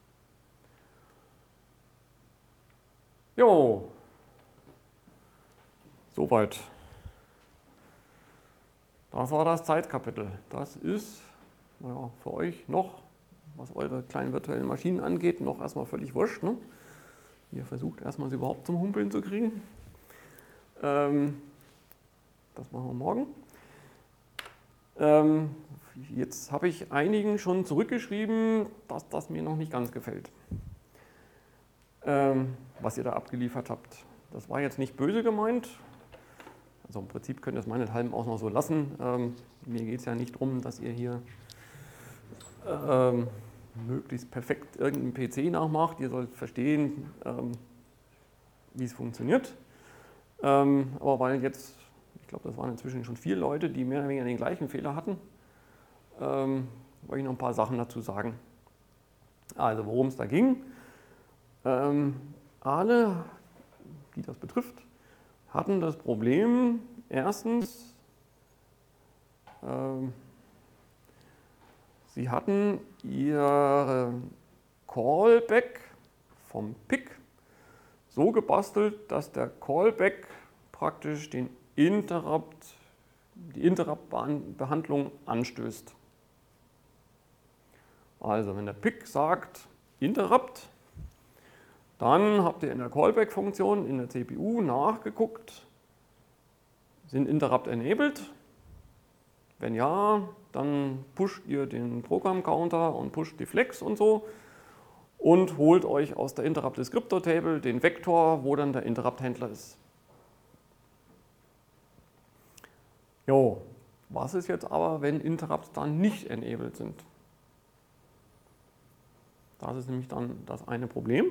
[SPEAKER 1] Jo, soweit. Das war das Zeitkapitel. Das ist für euch noch, was eure kleinen virtuellen Maschinen angeht, noch erstmal völlig wurscht. Ne? Ihr versucht erstmal sie überhaupt zum Humpeln zu kriegen. Das machen wir morgen. Jetzt habe ich einigen schon zurückgeschrieben, dass das mir noch nicht ganz gefällt, was ihr da abgeliefert habt. Das war jetzt nicht böse gemeint. Also im Prinzip könnt ihr es meinethalben auch noch so lassen. Mir geht es ja nicht darum, dass ihr hier möglichst perfekt irgendeinen PC nachmacht. Ihr sollt verstehen, wie es funktioniert. Aber weil jetzt, ich glaube, das waren inzwischen schon 4 Leute, die mehr oder weniger den gleichen Fehler hatten, wollte ich noch ein paar Sachen dazu sagen. Also worum es da ging. Alle, die das betrifft, hatten das Problem, erstens, Sie hatten Ihre Callback vom PIC so gebastelt, dass der Callback praktisch die Interrupt-Behandlung anstößt. Also wenn der PIC sagt Interrupt, dann habt ihr in der Callback-Funktion in der CPU nachgeguckt, sind Interrupt enabled? Wenn ja, dann pusht ihr den Programm-Counter und pusht die Flex und so und holt euch aus der Interrupt-Descriptor-Table den Vektor, wo dann der Interrupt-Händler ist. Jo, was ist jetzt aber, wenn Interrupts dann nicht enabled sind? Das ist nämlich dann das eine Problem.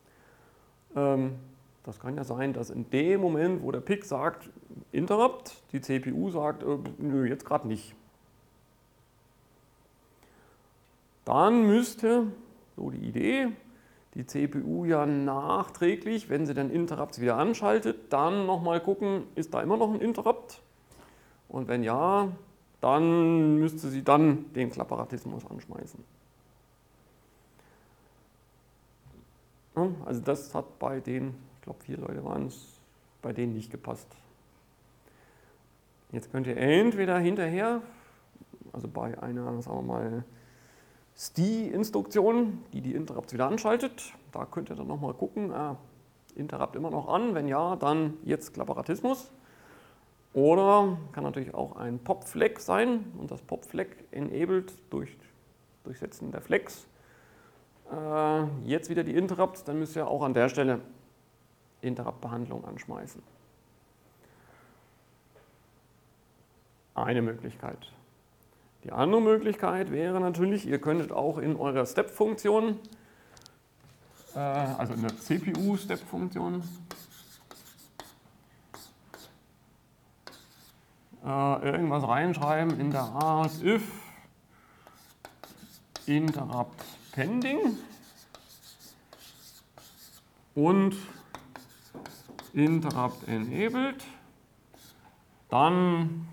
[SPEAKER 1] Das kann ja sein, dass in dem Moment, wo der PIC sagt Interrupt, die CPU sagt, nö, jetzt gerade nicht. Dann müsste, so die Idee, die CPU ja nachträglich, wenn sie den Interrupt wieder anschaltet, dann nochmal gucken, ist da immer noch ein Interrupt? Und wenn ja, dann müsste sie dann den Klapperatismus anschmeißen. Also das hat bei den, ich glaube 4 Leute waren es, bei denen nicht gepasst. Jetzt könnt ihr entweder hinterher, also bei einer, sagen wir mal, STI-Instruktion, die Interrupts wieder anschaltet, da könnt ihr dann nochmal gucken, Interrupt immer noch an, wenn ja, dann jetzt Klapperatismus. Oder kann natürlich auch ein Pop-Flag sein und das Pop-Flag enabled durch Durchsetzen der Flags. Jetzt wieder die Interrupts, dann müsst ihr auch an der Stelle Interrupt-Behandlung anschmeißen. Eine Möglichkeit. Die andere Möglichkeit wäre natürlich, ihr könntet auch in eurer Step-Funktion, also in der CPU-Step-Funktion, irgendwas reinschreiben in der Art if interrupt pending und interrupt enabled, dann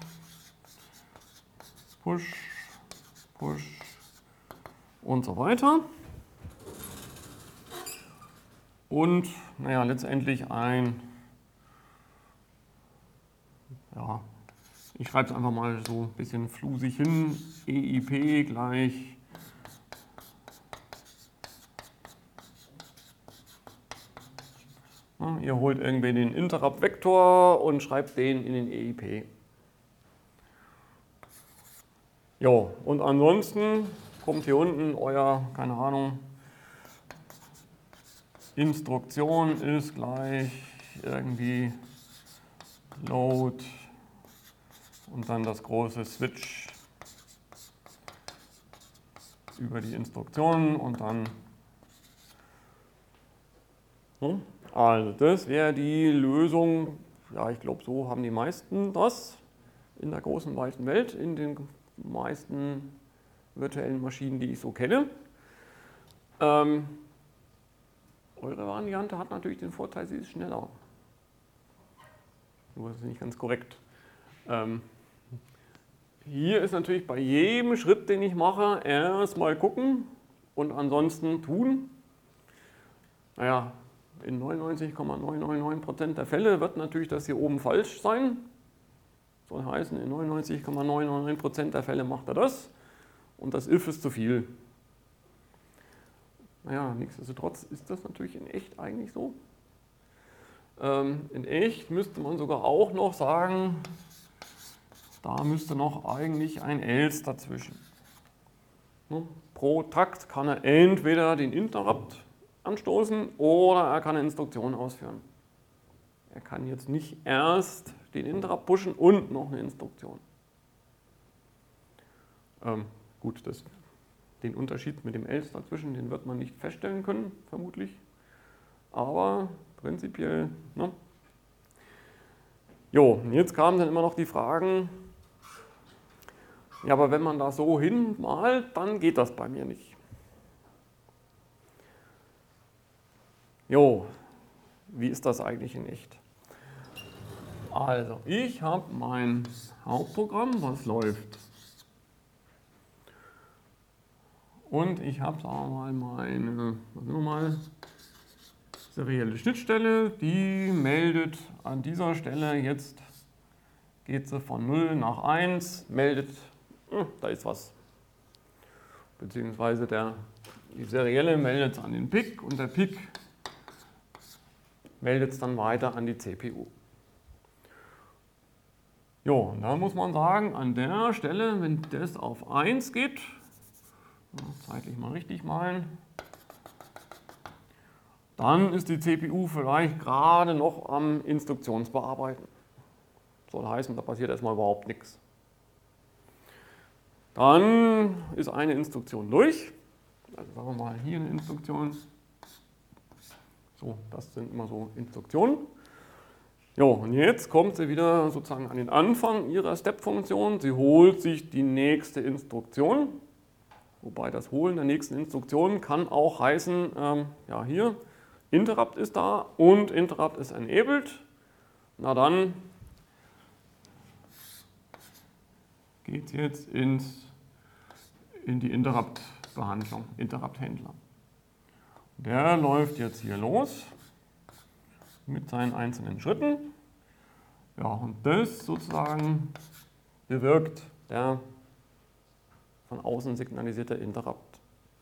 [SPEAKER 1] push, push und so weiter. Und naja, letztendlich ein, ja, ich schreibe es einfach mal so ein bisschen flusig hin, EIP gleich ihr holt irgendwie den Interrupt-Vektor und schreibt den in den EIP. Jo, und ansonsten kommt hier unten euer, keine Ahnung, Instruktion ist gleich irgendwie Load und dann das große Switch über die Instruktionen und dann. Also das wäre die Lösung, ja ich glaube so haben die meisten das in der großen weiten Welt, in den meisten virtuellen Maschinen, die ich so kenne. Eure Variante hat natürlich den Vorteil, sie ist schneller. Nur das ist nicht ganz korrekt. Hier ist natürlich bei jedem Schritt, den ich mache, erstmal gucken und ansonsten tun. Naja, in 99,999% der Fälle wird natürlich das hier oben falsch sein. Soll heißen, in 99,999% der Fälle macht er das und das if ist zu viel. Naja, nichtsdestotrotz ist das natürlich in echt eigentlich so. In echt müsste man sogar auch noch sagen, da müsste noch eigentlich ein else dazwischen. Pro Takt kann er entweder den Interrupt anstoßen oder er kann eine Instruktion ausführen. Er kann jetzt nicht erst den Interrupt pushen und noch eine Instruktion. Gut, den Unterschied mit dem else dazwischen, den wird man nicht feststellen können, vermutlich. Aber prinzipiell, ne? Jo, jetzt kamen dann immer noch die Fragen, ja, aber wenn man das so hinmalt, dann geht das bei mir nicht. Jo, wie ist das eigentlich in echt? Also, ich habe mein Hauptprogramm, was läuft. und ich habe, sagen wir mal, meine serielle Schnittstelle, die meldet an dieser Stelle jetzt, geht sie von 0 nach 1, meldet, da ist was. Beziehungsweise die serielle meldet es an den PIC und der PIC meldet es dann weiter an die CPU. Jo, und da muss man sagen, an der Stelle, wenn das auf 1 geht, zeitlich mal richtig malen, dann ist die CPU vielleicht gerade noch am Instruktionsbearbeiten. Soll heißen, da passiert erstmal überhaupt nichts. Dann ist eine Instruktion durch. Also sagen wir mal hier eine Instruktion. So, das sind immer so Instruktionen. Jo, und jetzt kommt sie wieder sozusagen an den Anfang ihrer Step-Funktion. Sie holt sich die nächste Instruktion. Wobei das Holen der nächsten Instruktion kann auch heißen, ja hier, Interrupt ist da und Interrupt ist enabled. Na dann geht es jetzt in die Interrupt-Behandlung, Interrupt-Händler. Der läuft jetzt hier los mit seinen einzelnen Schritten. Ja, und das sozusagen bewirkt der von außen signalisierte Interrupt.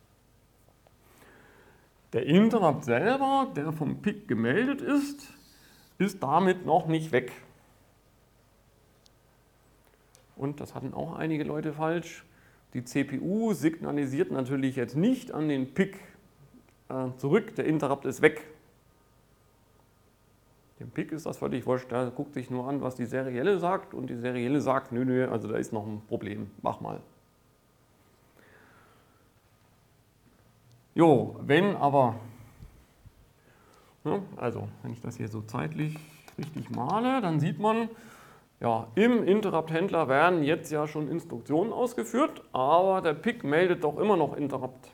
[SPEAKER 1] Der Interrupt selber, der vom PIC gemeldet ist damit noch nicht weg. Und das hatten auch einige Leute falsch. Die CPU signalisiert natürlich jetzt nicht an den PIC zurück, der Interrupt ist weg. Dem PIC ist das völlig wurscht, der guckt sich nur an, was die Serielle sagt und die Serielle sagt, nö, also da ist noch ein Problem, mach mal. Jo, wenn aber, also wenn ich das hier so zeitlich richtig male, dann sieht man, ja, im Interrupt-Händler werden jetzt ja schon Instruktionen ausgeführt, aber der PIC meldet doch immer noch Interrupt.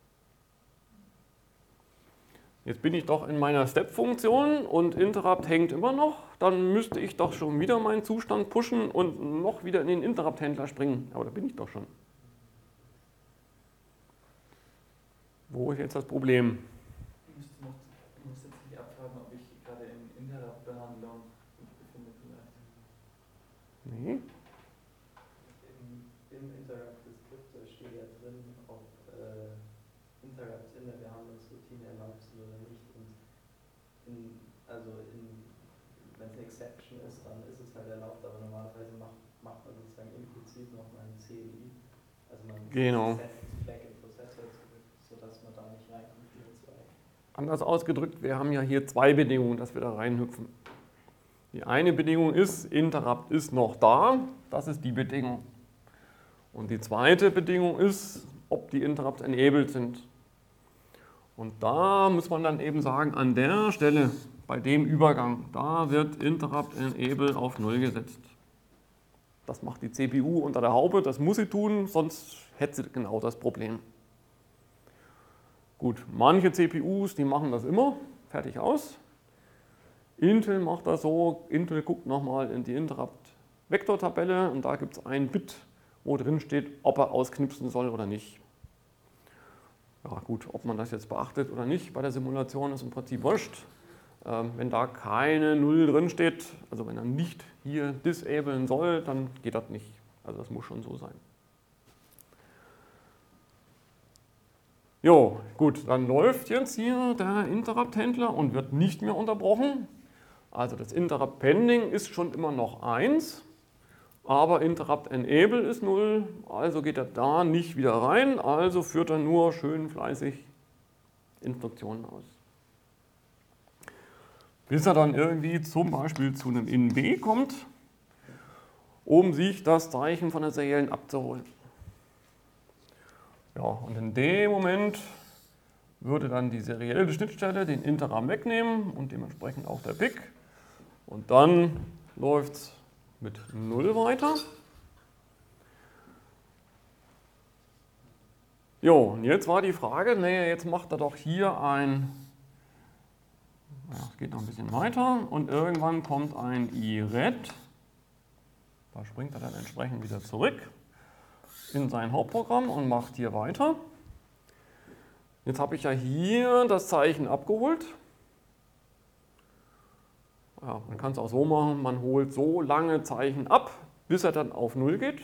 [SPEAKER 1] Jetzt bin ich doch in meiner Step-Funktion und Interrupt hängt immer noch, dann müsste ich doch schon wieder meinen Zustand pushen und noch wieder in den Interrupt-Händler springen. Aber da bin ich doch schon. Wo ist jetzt das Problem?
[SPEAKER 3] Ich muss jetzt nicht abfragen, ob ich gerade in Interrupt-Behandlung mich befinde vielleicht.
[SPEAKER 1] Nee.
[SPEAKER 2] Im Interrupt-Skript steht ja drin, ob Interrupts in der Behandlungsroutine erlaubt sind oder nicht. Und wenn es eine Exception ist, dann ist es halt erlaubt, aber normalerweise macht man sozusagen implizit nochmal ein CLI. Also man setzt Flag im Prozessor zurück, sodass man da nicht reinkommt in den zwei.
[SPEAKER 1] Anders ausgedrückt, wir haben ja hier zwei Bedingungen, dass wir da reinhüpfen. Die eine Bedingung ist, Interrupt ist noch da, das ist die Bedingung. Und die zweite Bedingung ist, ob die Interrupts enabled sind. Und da muss man dann eben sagen, an der Stelle, bei dem Übergang, da wird Interrupt Enable auf 0 gesetzt. Das macht die CPU unter der Haube, das muss sie tun, sonst hätte sie genau das Problem. Gut, manche CPUs, die machen das immer, fertig aus. Intel macht das so, Intel guckt nochmal in die Interrupt-Vektortabelle und da gibt es ein Bit, wo drin steht, ob er ausknipsen soll oder nicht. Ja gut, ob man das jetzt beachtet oder nicht bei der Simulation ist im Prinzip wurscht. Wenn da keine 0 drin steht, also wenn er nicht hier disablen soll, dann geht das nicht. Also das muss schon so sein. Jo, gut, dann läuft jetzt hier der Interrupt-Händler und wird nicht mehr unterbrochen. Also das Interrupt Pending ist schon immer noch 1. Aber Interrupt Enable ist 0, also geht er da nicht wieder rein, also führt er nur schön fleißig Instruktionen aus. Bis er dann irgendwie zum Beispiel zu einem InB kommt, um sich das Zeichen von der seriellen abzuholen. Ja, und in dem Moment würde dann die serielle Schnittstelle den Interrupt wegnehmen und dementsprechend auch der PIC. Und dann läuft es mit 0 weiter. Jo, und jetzt war die Frage, naja, jetzt macht er doch hier es geht noch ein bisschen weiter und irgendwann kommt ein iret. Da springt er dann entsprechend wieder zurück in sein Hauptprogramm und macht hier weiter. Jetzt habe ich ja hier das Zeichen abgeholt. Ja, man kann es auch so machen, man holt so lange Zeichen ab, bis er dann auf 0 geht.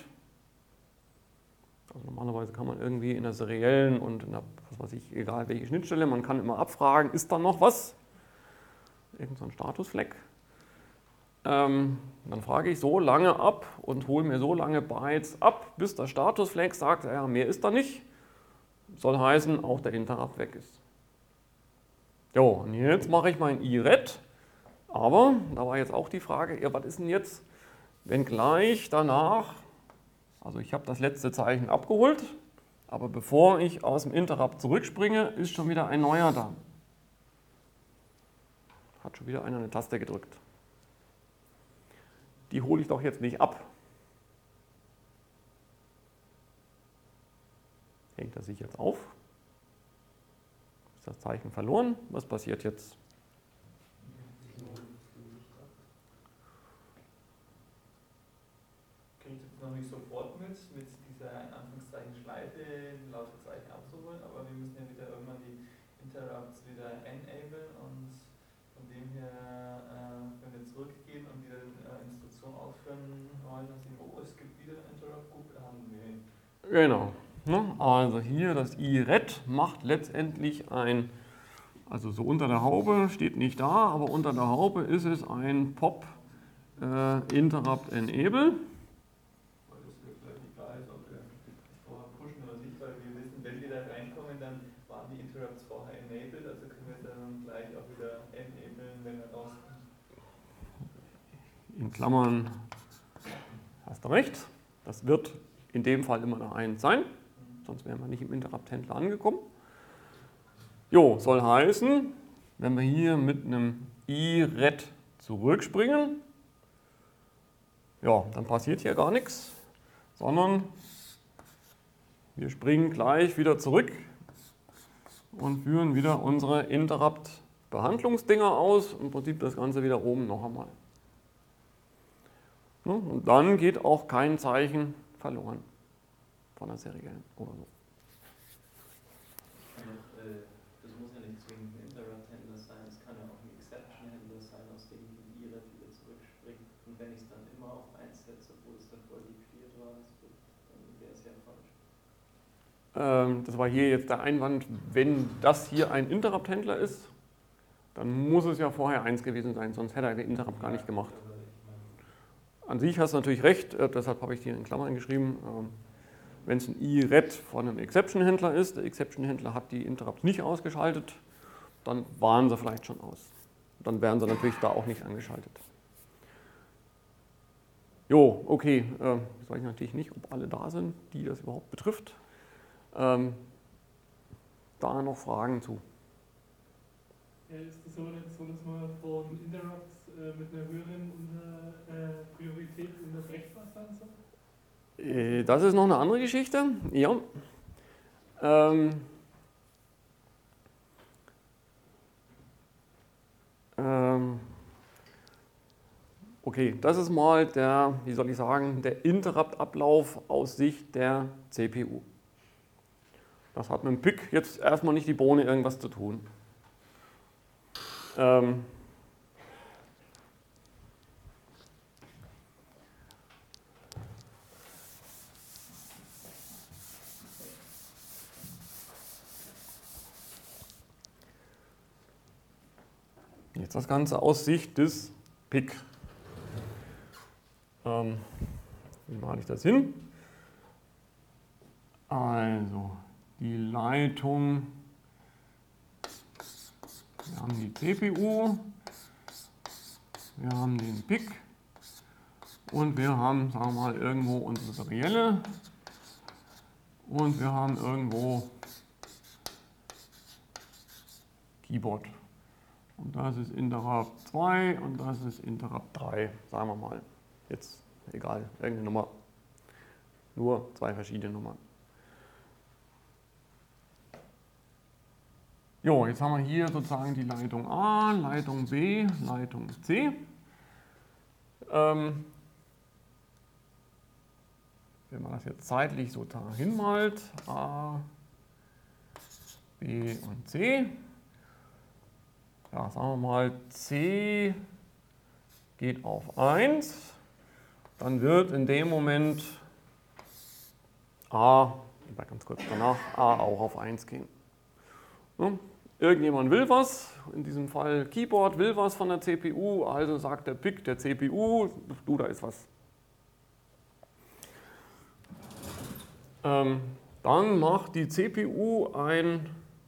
[SPEAKER 1] Also normalerweise kann man irgendwie in der seriellen und in der, was weiß ich, egal welche Schnittstelle, man kann immer abfragen, ist da noch was? Irgend so ein Statusfleck. Dann frage ich so lange ab und hole mir so lange Bytes ab, bis der Statusfleck sagt, ja, mehr ist da nicht. Soll heißen, auch der Interrupt weg ist. Jo, und jetzt mache ich mein iRet. Aber da war jetzt auch die Frage, ja, was ist denn jetzt, wenn gleich danach, also ich habe das letzte Zeichen abgeholt, aber bevor ich aus dem Interrupt zurückspringe, ist schon wieder ein neuer da. Hat schon wieder einer eine Taste gedrückt. Die hole ich doch jetzt nicht ab. Hängt er sich jetzt auf? Ist das Zeichen verloren? Was passiert jetzt?
[SPEAKER 3] Kriege ich jetzt noch nicht sofort mit dieser in Anführungszeichen Schleife ein Lautzeichen abzuholen, aber wir müssen ja wieder irgendwann die Interrupts wieder enablen und von dem her, wenn wir zurückgehen und wieder Instruktion ausführen wollen, dann sehen wir, oh, es gibt wieder Interrupt, gut, haben wir.
[SPEAKER 1] Genau. Also hier das iRet macht letztendlich ein, also so unter der Haube steht nicht da, aber unter der Haube ist es ein Pop Interrupt Enable.
[SPEAKER 3] Weil das wird gleich egal ist, ob wir vorher pushen oder nicht, weil wir wissen, wenn wir da reinkommen, dann waren die Interrupts vorher enabled, also können wir dann gleich auch wieder enablen, wenn wir rauskommen.
[SPEAKER 1] In Klammern, hast du recht, das wird in dem Fall immer eine 1 sein, sonst wären wir nicht im Interrupt-Händler angekommen. Jo, soll heißen, wenn wir hier mit einem iRet zurückspringen, ja, dann passiert hier gar nichts, sondern wir springen gleich wieder zurück und führen wieder unsere Interrupt-Behandlungsdinger aus, im Prinzip das Ganze wieder oben noch einmal. Und dann geht auch kein Zeichen verloren von der seriellen oder so.
[SPEAKER 2] Das muss ja nicht zwingend ein Interrupt-Händler sein, es kann ja auch ein Exception-Händler sein, aus dem ich in iRet wieder zurückspringe. Und wenn ich es dann immer auf 1 setze, obwohl es davor deklariert war, dann wäre es ja falsch.
[SPEAKER 1] Das war hier jetzt der Einwand, wenn das hier ein Interrupt-Händler ist, dann muss es ja vorher 1 gewesen sein, sonst hätte er den Interrupt gar nicht gemacht. An sich hast du natürlich recht, deshalb habe ich hier in Klammern geschrieben, wenn es ein iRet von einem Exception-Händler ist, der Exception-Händler hat die Interrupts nicht ausgeschaltet, dann waren sie vielleicht schon aus. Dann wären sie natürlich da auch nicht angeschaltet. Jo, okay, jetzt weiß ich natürlich nicht, ob alle da sind, die das überhaupt betrifft. Da noch Fragen zu?
[SPEAKER 4] Ist es so, dass man von Interrupts mit einer höheren Priorität unterbrechbar sein soll?
[SPEAKER 1] Das ist noch eine andere Geschichte. Ja. Okay, das ist mal der, wie soll ich sagen, der Interrupt-Ablauf aus Sicht der CPU. Das hat mit dem PIC jetzt erstmal nicht die Bohne irgendwas zu tun. Jetzt das Ganze aus Sicht des PIC. Wie mache ich das hin? Also, die Leitung, wir haben die CPU, wir haben den PIC und wir haben, sagen wir mal, irgendwo unsere serielle und wir haben irgendwo Keyboard. Und das ist Interrupt 2 und das ist Interrupt 3, sagen wir mal. Jetzt egal, irgendeine Nummer. Nur 2 verschiedene Nummern. Jo, jetzt haben wir hier sozusagen die Leitung A, Leitung B, Leitung C. Wenn man das jetzt zeitlich so dahin malt, A, B und C. Ja, sagen wir mal, C geht auf 1. Dann wird in dem Moment A, ganz kurz danach, A auch auf 1 gehen. Ja, irgendjemand will was, in diesem Fall Keyboard will was von der CPU, also sagt der PIC der CPU, du, da ist was. Dann macht die CPU ein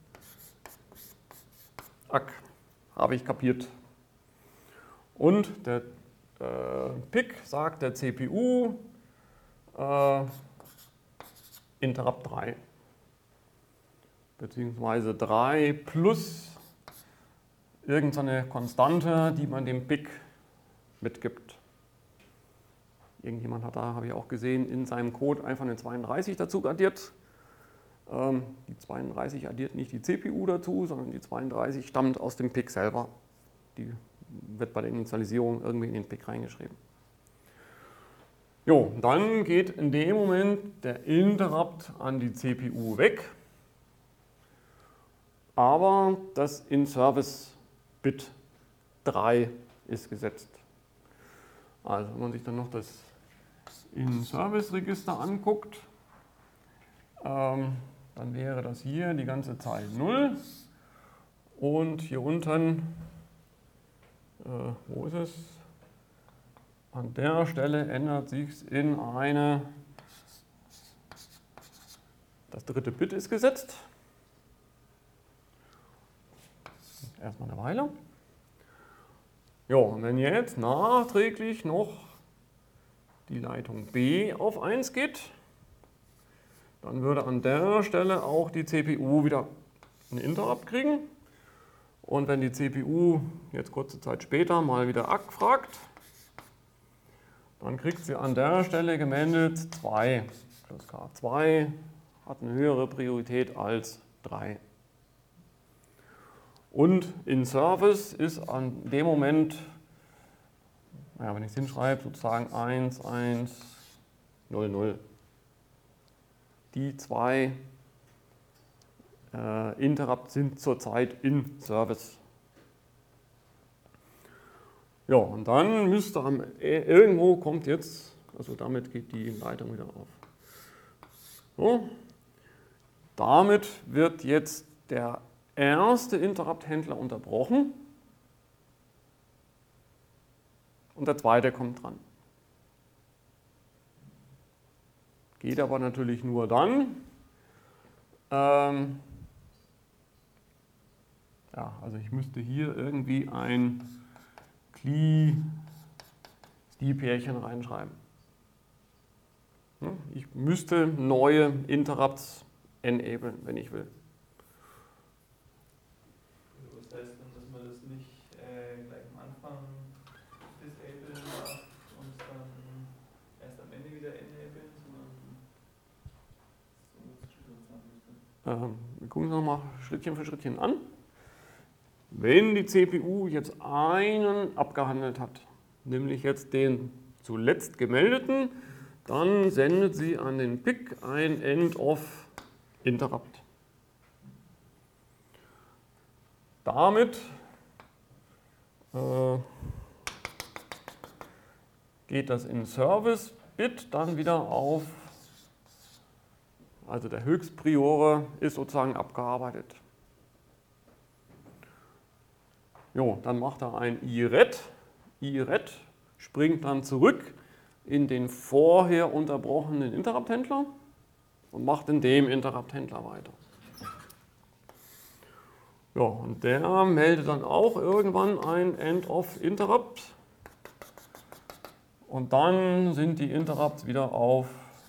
[SPEAKER 1] Ack, habe ich kapiert. Und der PIC sagt der CPU Interrupt 3. Beziehungsweise 3 plus irgendeine Konstante, die man dem PIC mitgibt. Irgendjemand hat da, habe ich auch gesehen, in seinem Code einfach eine 32 dazu addiert. Die 32 addiert nicht die CPU dazu, sondern die 32 stammt aus dem PIC selber. Die wird bei der Initialisierung irgendwie in den PIC reingeschrieben. Jo, dann geht in dem Moment der Interrupt an die CPU weg, aber das In-Service-Bit 3 ist gesetzt. Also wenn man sich dann noch das In-Service-Register anguckt, dann wäre das hier die ganze Zeit 0 und hier unten, wo ist es? An der Stelle ändert sich es in eine, das dritte Bit ist gesetzt. Erstmal eine Weile. Ja, und wenn jetzt nachträglich noch die Leitung B auf 1 geht, dann würde an der Stelle auch die CPU wieder einen Interrupt kriegen. Und wenn die CPU jetzt kurze Zeit später mal wieder ACK fragt, dann kriegt sie an der Stelle gemeldet 2 plus K. 2 hat eine höhere Priorität als 3. Und in Service ist an dem Moment, ja, wenn ich es hinschreibe, sozusagen 1, 1, 0, 0. Die zwei Interrupts sind zurzeit in Service. Ja, und dann müsste irgendwo kommt jetzt, also damit geht die Leitung wieder auf. So. Damit wird jetzt der erste Interrupt-Händler unterbrochen und der zweite kommt dran. Geht aber natürlich nur dann, ja, also ich müsste hier irgendwie ein CLI-Pärchen reinschreiben. Ich müsste neue Interrupts enablen, wenn ich will.
[SPEAKER 3] Das heißt dann, dass man das nicht gleich am Anfang disablen darf und dann erst am Ende wieder enablen, sondern
[SPEAKER 1] Wir gucken uns nochmal Schrittchen für Schrittchen an. Wenn die CPU jetzt einen abgehandelt hat, nämlich jetzt den zuletzt gemeldeten, dann sendet sie an den PIC ein End-of-Interrupt. Damit geht das In-Service-Bit dann wieder auf, also der Höchstpriore ist sozusagen abgearbeitet. Jo, dann macht er ein IRET. IRET springt dann zurück in den vorher unterbrochenen Interrupt-Händler und macht in dem Interrupt-Händler weiter. Ja, und der meldet dann auch irgendwann ein End-of-Interrupt. Und dann sind die Interrupts wieder auf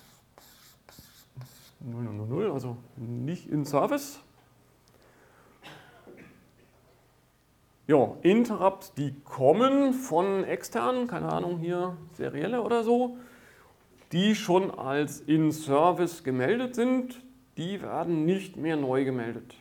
[SPEAKER 1] 0, also nicht in Service. Ja, Interrupts, die kommen von externen, keine Ahnung, hier serielle oder so, die schon als in Service gemeldet sind, die werden nicht mehr neu gemeldet.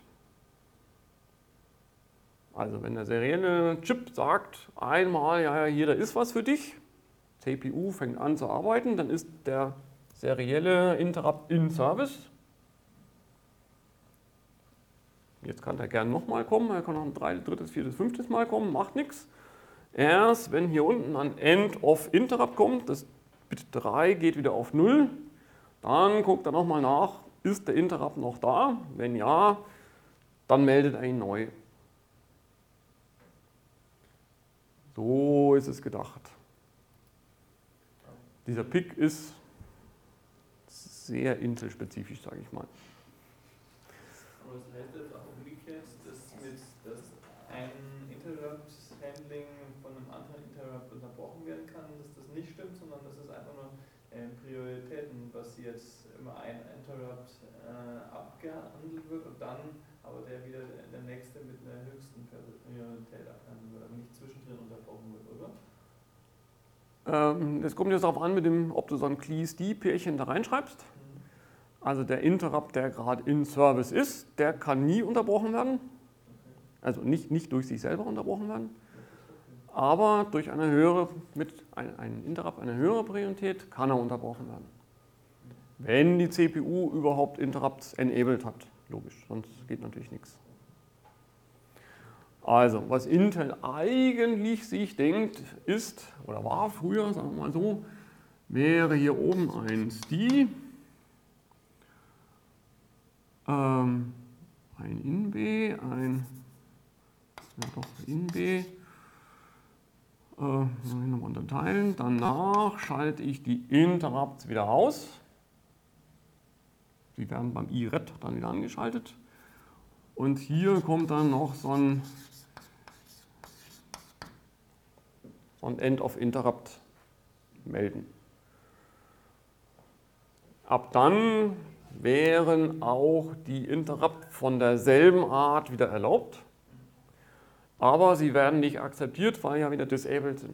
[SPEAKER 1] Also wenn der serielle Chip sagt einmal, ja, hier, da ist was für dich, CPU fängt an zu arbeiten, dann ist der serielle Interrupt in Service. Jetzt kann der gerne nochmal kommen, er kann noch ein drittes, viertes, fünftes Mal kommen, macht nichts. Erst wenn hier unten ein End of Interrupt kommt, das Bit 3 geht wieder auf 0, dann guckt er nochmal nach, ist der Interrupt noch da? Wenn ja, dann meldet er ihn neu. So ist es gedacht. Dieser PIC ist sehr Intel-spezifisch, sage ich mal.
[SPEAKER 3] Aber das heißt jetzt auch umgekehrt, dass ein Interrupt-Handling von einem anderen Interrupt unterbrochen werden kann, dass das nicht stimmt, sondern dass es einfach nur prioritätenbasiert immer ein Interrupt abgehandelt wird und dann aber der nächste mit einer höchsten Priorität abgehandelt wird, aber nicht zwischendrin unterbrochen wird, oder?
[SPEAKER 1] Es kommt jetzt darauf an, ob du so ein CLI-SD-Pärchen da reinschreibst. Also der Interrupt, der gerade in Service ist, der kann nie unterbrochen werden. Also nicht durch sich selber unterbrochen werden. Aber durch eine einen Interrupt, eine höhere Priorität, kann er unterbrochen werden. Wenn die CPU überhaupt Interrupts enabled hat. Logisch, sonst geht natürlich nichts. Also, was Intel eigentlich sich denkt, ist, oder war früher, sagen wir mal so, wäre hier oben ein STI, ein InB, InB, nochmal unterteilen. Danach schalte ich die Interrupts wieder aus. Die werden beim iRet dann wieder angeschaltet. Und hier kommt dann noch so ein End of Interrupt melden. Ab dann wären auch die Interrupt von derselben Art wieder erlaubt, aber sie werden nicht akzeptiert, weil ja wieder disabled sind.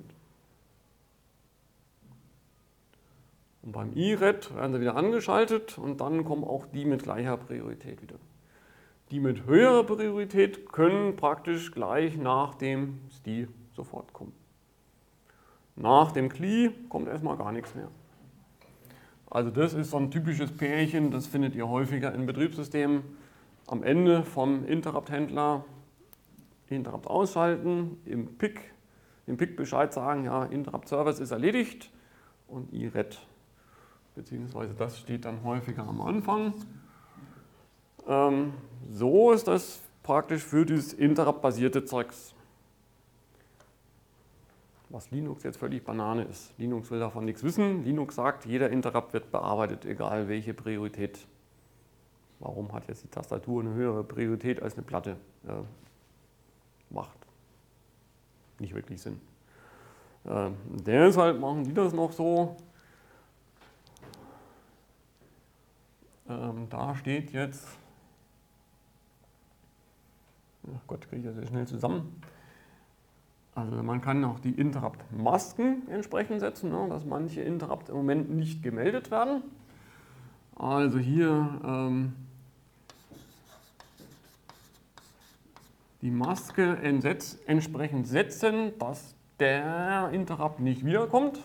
[SPEAKER 1] Und beim iRet werden sie wieder angeschaltet und dann kommen auch die mit gleicher Priorität wieder. Die mit höherer Priorität können praktisch gleich nach dem STI sofort kommen. Nach dem CLI kommt erstmal gar nichts mehr. Also das ist so ein typisches Pärchen, das findet ihr häufiger in Betriebssystemen. Am Ende vom Interrupt-Händler Interrupt ausschalten, im PIC Bescheid sagen, ja, Interrupt-Service ist erledigt und iRet, beziehungsweise das steht dann häufiger am Anfang. So ist das praktisch für dieses Interrupt-basierte Zeugs. Was Linux jetzt völlig Banane ist. Linux will davon nichts wissen. Linux sagt, jeder Interrupt wird bearbeitet, egal welche Priorität. Warum hat jetzt die Tastatur eine höhere Priorität als eine Platte? Macht nicht wirklich Sinn. Deshalb machen die das noch so. Da steht jetzt, ach Gott, kriege ich das sehr schnell zusammen. Also man kann auch die Interrupt-Masken entsprechend setzen, ne, dass manche Interrupt im Moment nicht gemeldet werden. Also hier die Maske entsprechend setzen, dass der Interrupt nicht wiederkommt.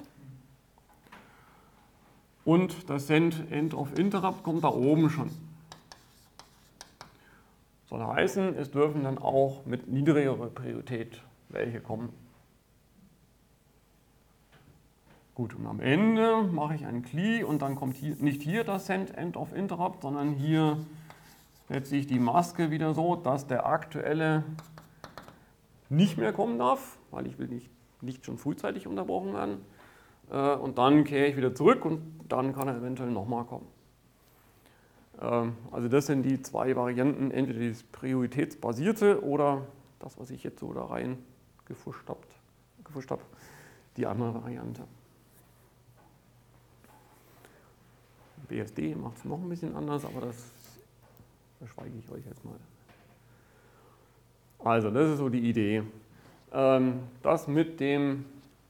[SPEAKER 1] Und das End of Interrupt kommt da oben schon. Soll heißen, es dürfen dann auch mit niedrigerer Priorität welche kommen. Gut, und am Ende mache ich einen CLI und dann kommt hier, nicht hier das End of Interrupt, sondern hier setze ich die Maske wieder so, dass der aktuelle nicht mehr kommen darf, weil ich will nicht schon frühzeitig unterbrochen werden. Und dann kehre ich wieder zurück und dann kann er eventuell nochmal kommen. Also das sind die zwei Varianten, entweder das prioritätsbasierte oder das, was ich jetzt so da rein gefuscht habe, die andere Variante. BSD macht es noch ein bisschen anders, aber das verschweige ich euch jetzt mal. Also das ist so die Idee. Das mit dem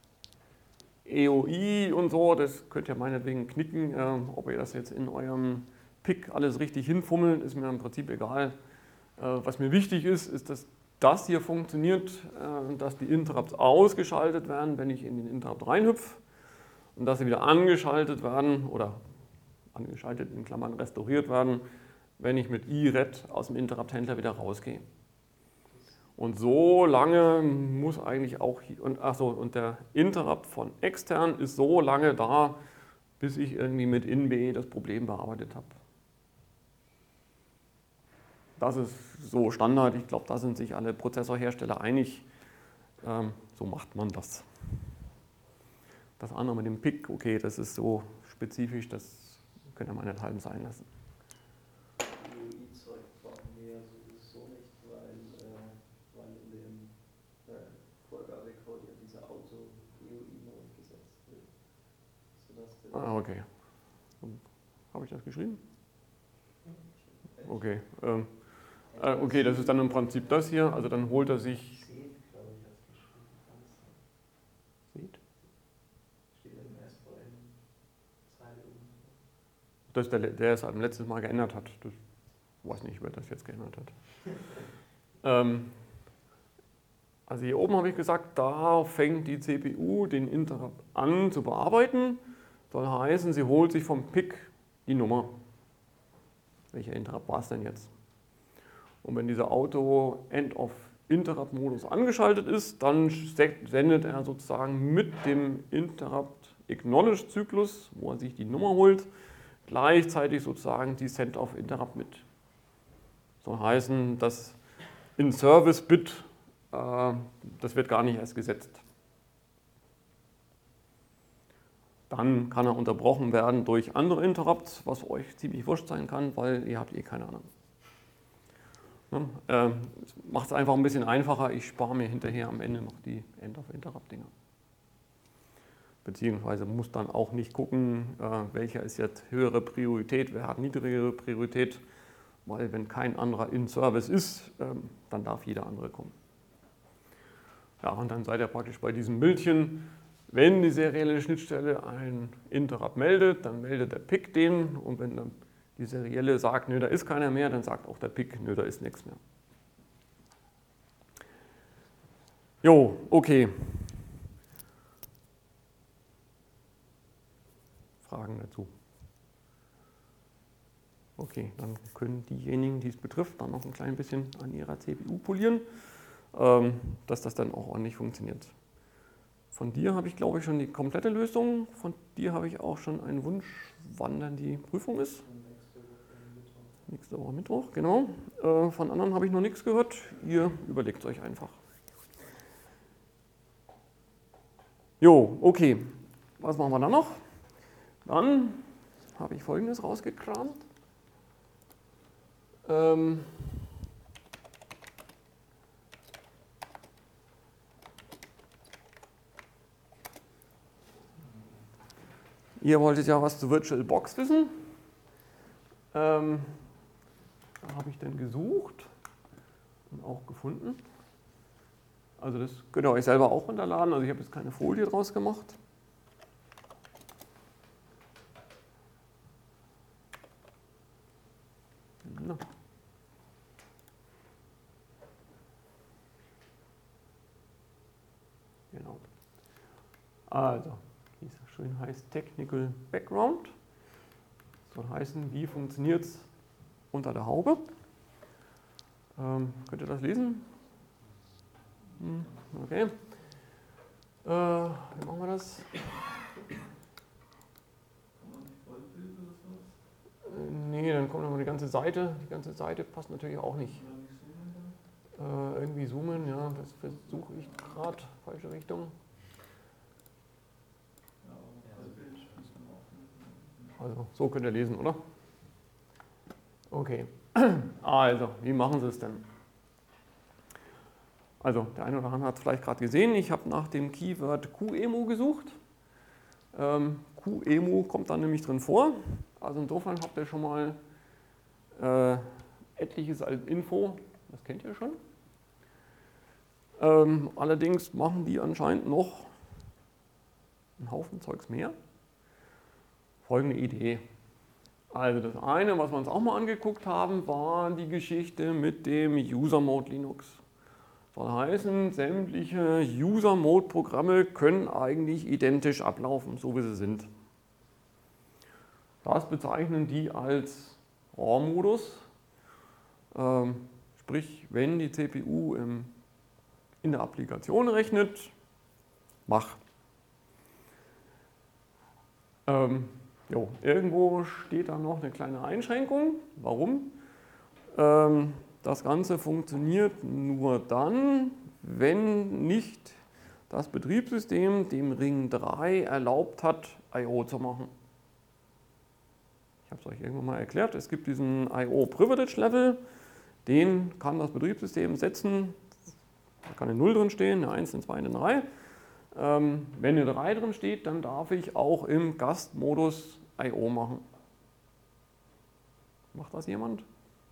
[SPEAKER 1] EOI und so, das könnt ihr meinetwegen knicken, ob ihr das jetzt in eurem PIC alles richtig hinfummelt, ist mir im Prinzip egal. Was mir wichtig ist, ist, dass das hier funktioniert, dass die Interrupts ausgeschaltet werden, wenn ich in den Interrupt reinhüpfe und dass sie wieder angeschaltet werden oder angeschaltet in Klammern restauriert werden, wenn ich mit iRed aus dem Interrupt-Händler wieder rausgehe. Und so lange muss eigentlich auch, und der Interrupt von extern ist so lange da, bis ich irgendwie mit InB das Problem bearbeitet habe. Das ist so Standard. Ich glaube, da sind sich alle Prozessorhersteller einig. So macht man das. Das andere mit dem PIC, okay, das ist so spezifisch, das könnt ihr meinethalben sein lassen.
[SPEAKER 2] GUI-Zeug brauchen wir ja sowieso nicht, weil in dem Vorgabecode ja dieser Auto-GUI-Mode gesetzt wird. Sodass
[SPEAKER 1] Okay. Habe ich das geschrieben? Okay. Okay, das ist dann im Prinzip das hier. Also dann holt er sich.
[SPEAKER 2] Seht, glaube ich, als geschrieben.
[SPEAKER 1] Seht?
[SPEAKER 2] Steht im SVN-Zeile irgendwo.
[SPEAKER 1] Das ist der es am letzten Mal geändert hat. Das weiß nicht, wer das jetzt geändert hat. Also hier oben habe ich gesagt, da fängt die CPU den Interrupt an zu bearbeiten. Soll heißen, sie holt sich vom PIC die Nummer. Welcher Interrupt war es denn jetzt? Und wenn dieser Auto-End-of-Interrupt-Modus angeschaltet ist, dann sendet er sozusagen mit dem Interrupt-Acknowledge-Zyklus, wo er sich die Nummer holt, gleichzeitig sozusagen die Send-of-Interrupt mit. Soll heißen, das In-Service-Bit, das wird gar nicht erst gesetzt. Dann kann er unterbrochen werden durch andere Interrupts, was euch ziemlich wurscht sein kann, weil ihr habt keine Ahnung. Macht es einfach ein bisschen einfacher, ich spare mir hinterher am Ende noch die End-of-Interrupt-Dinger. Beziehungsweise muss dann auch nicht gucken, welcher ist jetzt höhere Priorität, wer hat niedrigere Priorität, weil wenn kein anderer In-Service ist, dann darf jeder andere kommen. Ja, und dann seid ihr praktisch bei diesem Bildchen. Wenn die serielle Schnittstelle einen Interrupt meldet, dann meldet der PIC den und wenn dann die serielle sagt, nö, da ist keiner mehr, dann sagt auch der PIC, nö, da ist nichts mehr. Jo, okay. Fragen dazu? Okay, dann können diejenigen, die es betrifft, dann noch ein klein bisschen an ihrer CPU polieren, dass das dann auch ordentlich funktioniert. Von dir habe ich, glaube ich, schon die komplette Lösung. Von dir habe ich auch schon einen Wunsch, wann dann die Prüfung ist. Nächste Woche Mittwoch, genau. Von anderen habe ich noch nichts gehört. Ihr überlegt es euch einfach. Jo, okay. Was machen wir dann noch? Dann habe ich Folgendes rausgekramt. Ihr wolltet ja was zu VirtualBox wissen. Da habe ich dann gesucht und auch gefunden. Also das könnt ihr euch selber auch runterladen. Also ich habe jetzt keine Folie draus gemacht. Na. Genau. Also, wie es schön heißt, Technical Background. Das soll heißen, wie funktioniert es unter der Haube. Könnt ihr das lesen? Okay. Wie machen wir das? Nee, dann kommt nochmal die ganze Seite. Die ganze Seite passt natürlich auch nicht. Irgendwie zoomen, ja, das versuche ich gerade. Falsche Richtung. Also, so könnt ihr lesen, oder? Okay. Also, wie machen Sie es denn? Also, der eine oder andere hat es vielleicht gerade gesehen. Ich habe nach dem Keyword QEMU gesucht. QEMU kommt da nämlich drin vor. Also insofern habt ihr schon mal etliches als Info. Das kennt ihr schon. Allerdings machen die anscheinend noch einen Haufen Zeugs mehr. Folgende Idee. Also das eine, was wir uns auch mal angeguckt haben, war die Geschichte mit dem User-Mode Linux. Soll heißen, sämtliche User-Mode-Programme können eigentlich identisch ablaufen, so wie sie sind. Das bezeichnen die als RAW-Modus. Sprich, wenn die CPU in der Applikation rechnet, mach. Irgendwo steht da noch eine kleine Einschränkung. Warum? Das Ganze funktioniert nur dann, wenn nicht das Betriebssystem dem Ring 3 erlaubt hat, I/O zu machen. Ich habe es euch irgendwann mal erklärt, es gibt diesen I/O Privilege Level, den kann das Betriebssystem setzen, da kann eine 0 drin stehen, eine 1, eine 2, eine 3. Wenn eine 3 drin steht, dann darf ich auch im Gastmodus I/O machen. Macht das jemand?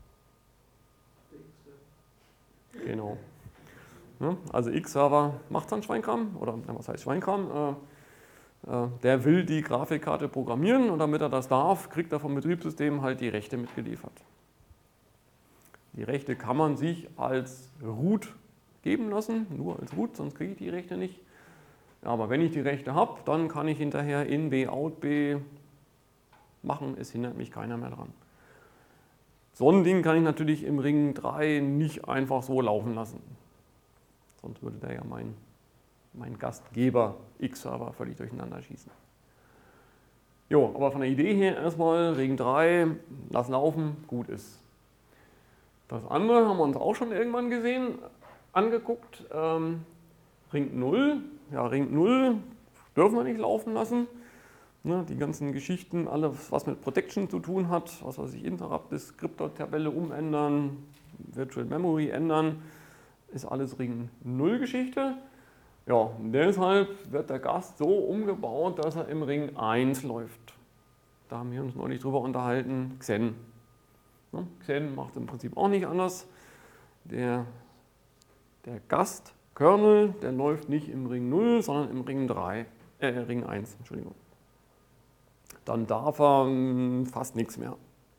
[SPEAKER 1] Genau. Ja, also X-Server macht dann Schweinkram, oder was heißt Schweinkram? Der will die Grafikkarte programmieren und damit er das darf, kriegt er vom Betriebssystem halt die Rechte mitgeliefert. Die Rechte kann man sich als Root geben lassen, nur als Root, sonst kriege ich die Rechte nicht. Aber wenn ich die Rechte habe, dann kann ich hinterher in-B, out-B machen, es hindert mich keiner mehr dran. So ein Ding kann ich natürlich im Ring 3 nicht einfach so laufen lassen. Sonst würde der ja mein Gastgeber X-Server völlig durcheinander schießen. Jo, aber von der Idee her erstmal Ring 3, lass laufen, gut ist. Das andere haben wir uns auch schon irgendwann angeguckt. Ring 0, ja Ring 0 dürfen wir nicht laufen lassen. Ne, die ganzen Geschichten, alles was mit Protection zu tun hat, was weiß ich, Interrupt, Descriptor-Tabelle umändern, Virtual Memory ändern, ist alles Ring 0 Geschichte. Ja, deshalb wird der Gast so umgebaut, dass er im Ring 1 läuft. Da haben wir uns neulich drüber unterhalten, Xen. Ne, Xen macht im Prinzip auch nicht anders. Der Gast-Kernel, der läuft nicht im Ring 0, sondern im Ring 1, Entschuldigung. Dann darf er fast nichts mehr.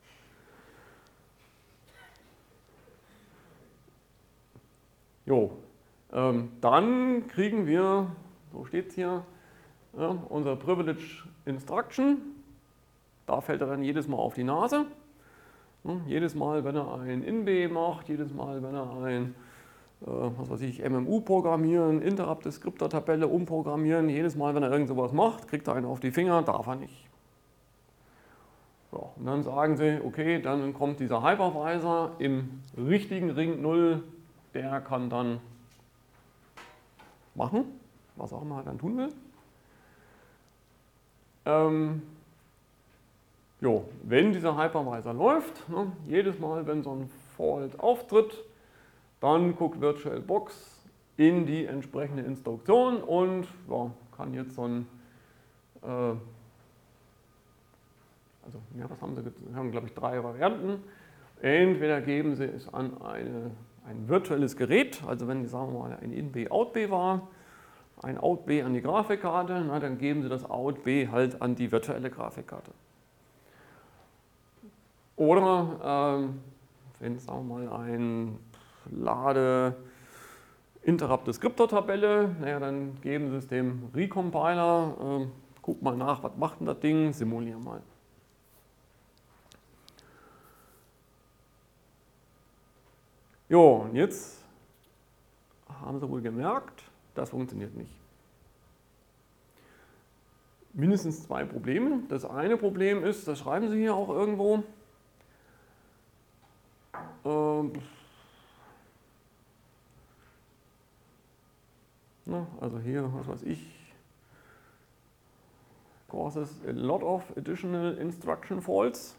[SPEAKER 1] Jo, dann kriegen wir, so steht es hier, unser Privilege Instruction. Da fällt er dann jedes Mal auf die Nase. Jedes Mal, wenn er ein InB macht, jedes Mal, wenn er ein MMU programmieren, Interrupt Descriptor Tabelle umprogrammieren, jedes Mal, wenn er irgend sowas macht, kriegt er einen auf die Finger, darf er nicht. So, und dann sagen sie, okay, dann kommt dieser Hypervisor im richtigen Ring 0, der kann dann machen, was auch immer er dann tun will. Wenn dieser Hypervisor läuft, ne, jedes Mal, wenn so ein Fault auftritt, dann guckt VirtualBox in die entsprechende Instruktion und kann jetzt so ein was haben sie? Wir haben, glaube ich, 3 Varianten. Entweder geben sie es an ein virtuelles Gerät, also wenn, sagen wir mal, ein In-B, Out-B war, ein Out-B an die Grafikkarte, dann geben sie das Out-B halt an die virtuelle Grafikkarte. Oder wenn, sagen wir mal, ein Interrupt-Descriptor-Tabelle, dann geben sie es dem Recompiler, guck mal nach, was macht denn das Ding, simulier mal. Jo, und jetzt haben Sie wohl gemerkt, das funktioniert nicht. Mindestens 2 Probleme. Das eine Problem ist, das schreiben Sie hier auch irgendwo, also hier, was weiß ich, causes a lot of additional instruction faults.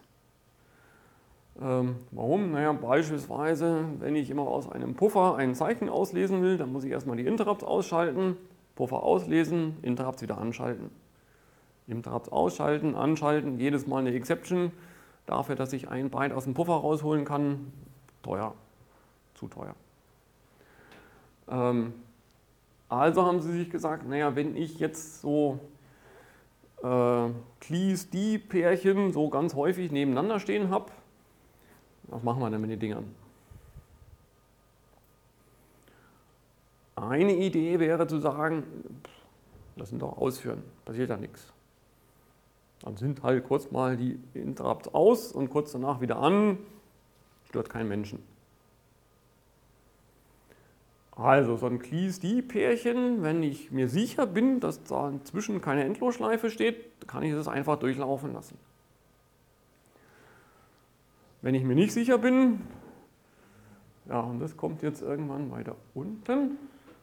[SPEAKER 1] Warum? Naja, beispielsweise, wenn ich immer aus einem Puffer ein Zeichen auslesen will, dann muss ich erstmal die Interrupts ausschalten, Puffer auslesen, Interrupts wieder anschalten. Interrupts ausschalten, anschalten, jedes Mal eine Exception dafür, dass ich ein Byte aus dem Puffer rausholen kann, teuer, zu teuer. Also haben sie sich gesagt, naja, wenn ich jetzt so Cleese-D-Pärchen so ganz häufig nebeneinander stehen habe, was machen wir denn mit den Dingern? Eine Idee wäre zu sagen, lass ihn doch ausführen, passiert ja nichts. Dann sind halt kurz mal die Interrupts aus und kurz danach wieder an, stört keinen Menschen. Also so ein CleeSD-Pärchen, wenn ich mir sicher bin, dass da inzwischen keine Endlosschleife steht, kann ich das einfach durchlaufen lassen. Wenn ich mir nicht sicher bin, ja, und das kommt jetzt irgendwann weiter unten.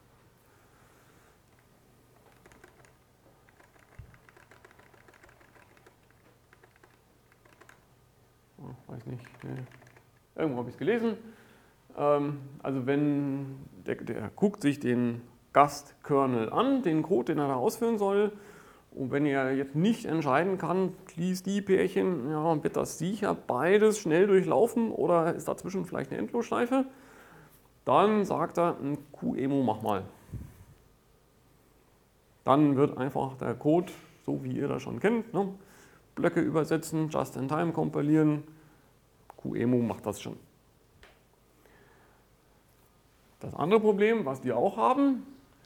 [SPEAKER 1] Oh, weiß nicht, nee. Irgendwo habe ich es gelesen. Also wenn der guckt sich den Gastkernel an, den Code, den er da ausführen soll, und wenn er jetzt nicht entscheiden kann, CleeSD-Pärchen, ja, wird das sicher beides schnell durchlaufen oder ist dazwischen vielleicht eine Endlosschleife, dann sagt er, QEMU mach mal. Dann wird einfach der Code, so wie ihr das schon kennt, ne, Blöcke übersetzen, Just-in-Time kompilieren, QEMU macht das schon. Das andere Problem, was die auch haben,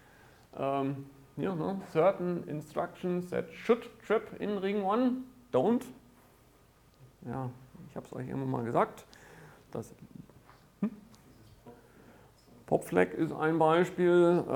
[SPEAKER 1] certain instructions that should trip in Ring 1 don't. Ja, ich habe es euch immer mal gesagt. Das Pop-Flag ist ein Beispiel.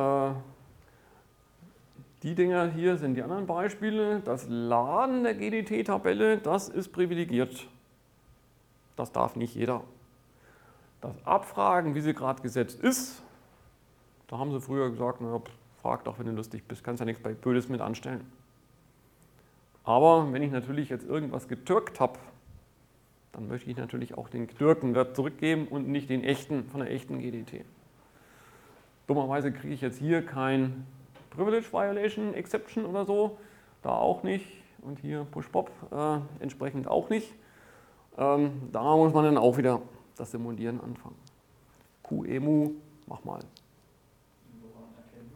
[SPEAKER 1] Die Dinger hier sind die anderen Beispiele. Das Laden der GDT-Tabelle, das ist privilegiert. Das darf nicht jeder. Das Abfragen, wie sie gerade gesetzt ist, da haben sie früher gesagt, na, frag doch, wenn du lustig bist, kannst ja nichts bei Bödes mit anstellen. Aber wenn ich natürlich jetzt irgendwas getürkt habe, dann möchte ich natürlich auch den getürkten Wert zurückgeben und nicht den echten von der echten GDT. Dummerweise kriege ich jetzt hier kein Privilege Violation Exception oder so, da auch nicht und hier Push-Pop entsprechend auch nicht. Da muss man dann auch wieder das Simulieren anfangen. QEMU, mach mal.
[SPEAKER 3] Woran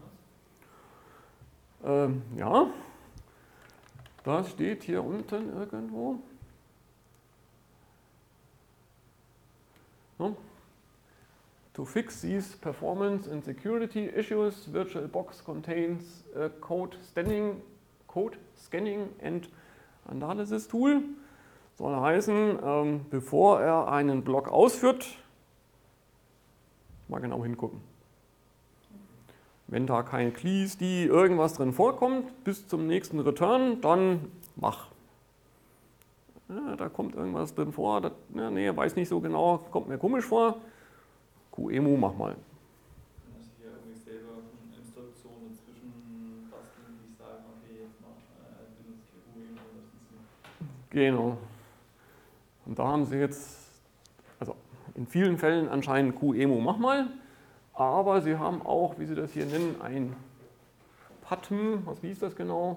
[SPEAKER 3] erkennt man?
[SPEAKER 1] Ja, das steht hier unten irgendwo. No. To fix these performance and security issues, VirtualBox contains a code scanning and analysis tool. Soll heißen, bevor er einen Block ausführt, mal genau hingucken. Wenn da kein CleeSD irgendwas drin vorkommt, bis zum nächsten Return, dann mach. Ja, da kommt irgendwas drin vor, nee, weiß nicht so genau, kommt mir komisch vor. QEMU, mach mal.
[SPEAKER 3] Kann ich hier irgendwie selber Instruktionen dazwischen basteln, die sagen, okay, jetzt benutze ich QEMU oder nicht.
[SPEAKER 1] Genau. Und da haben sie jetzt, also in vielen Fällen anscheinend QEMU mach mal, aber sie haben auch, wie sie das hier nennen, ein PATM, wie hieß das genau?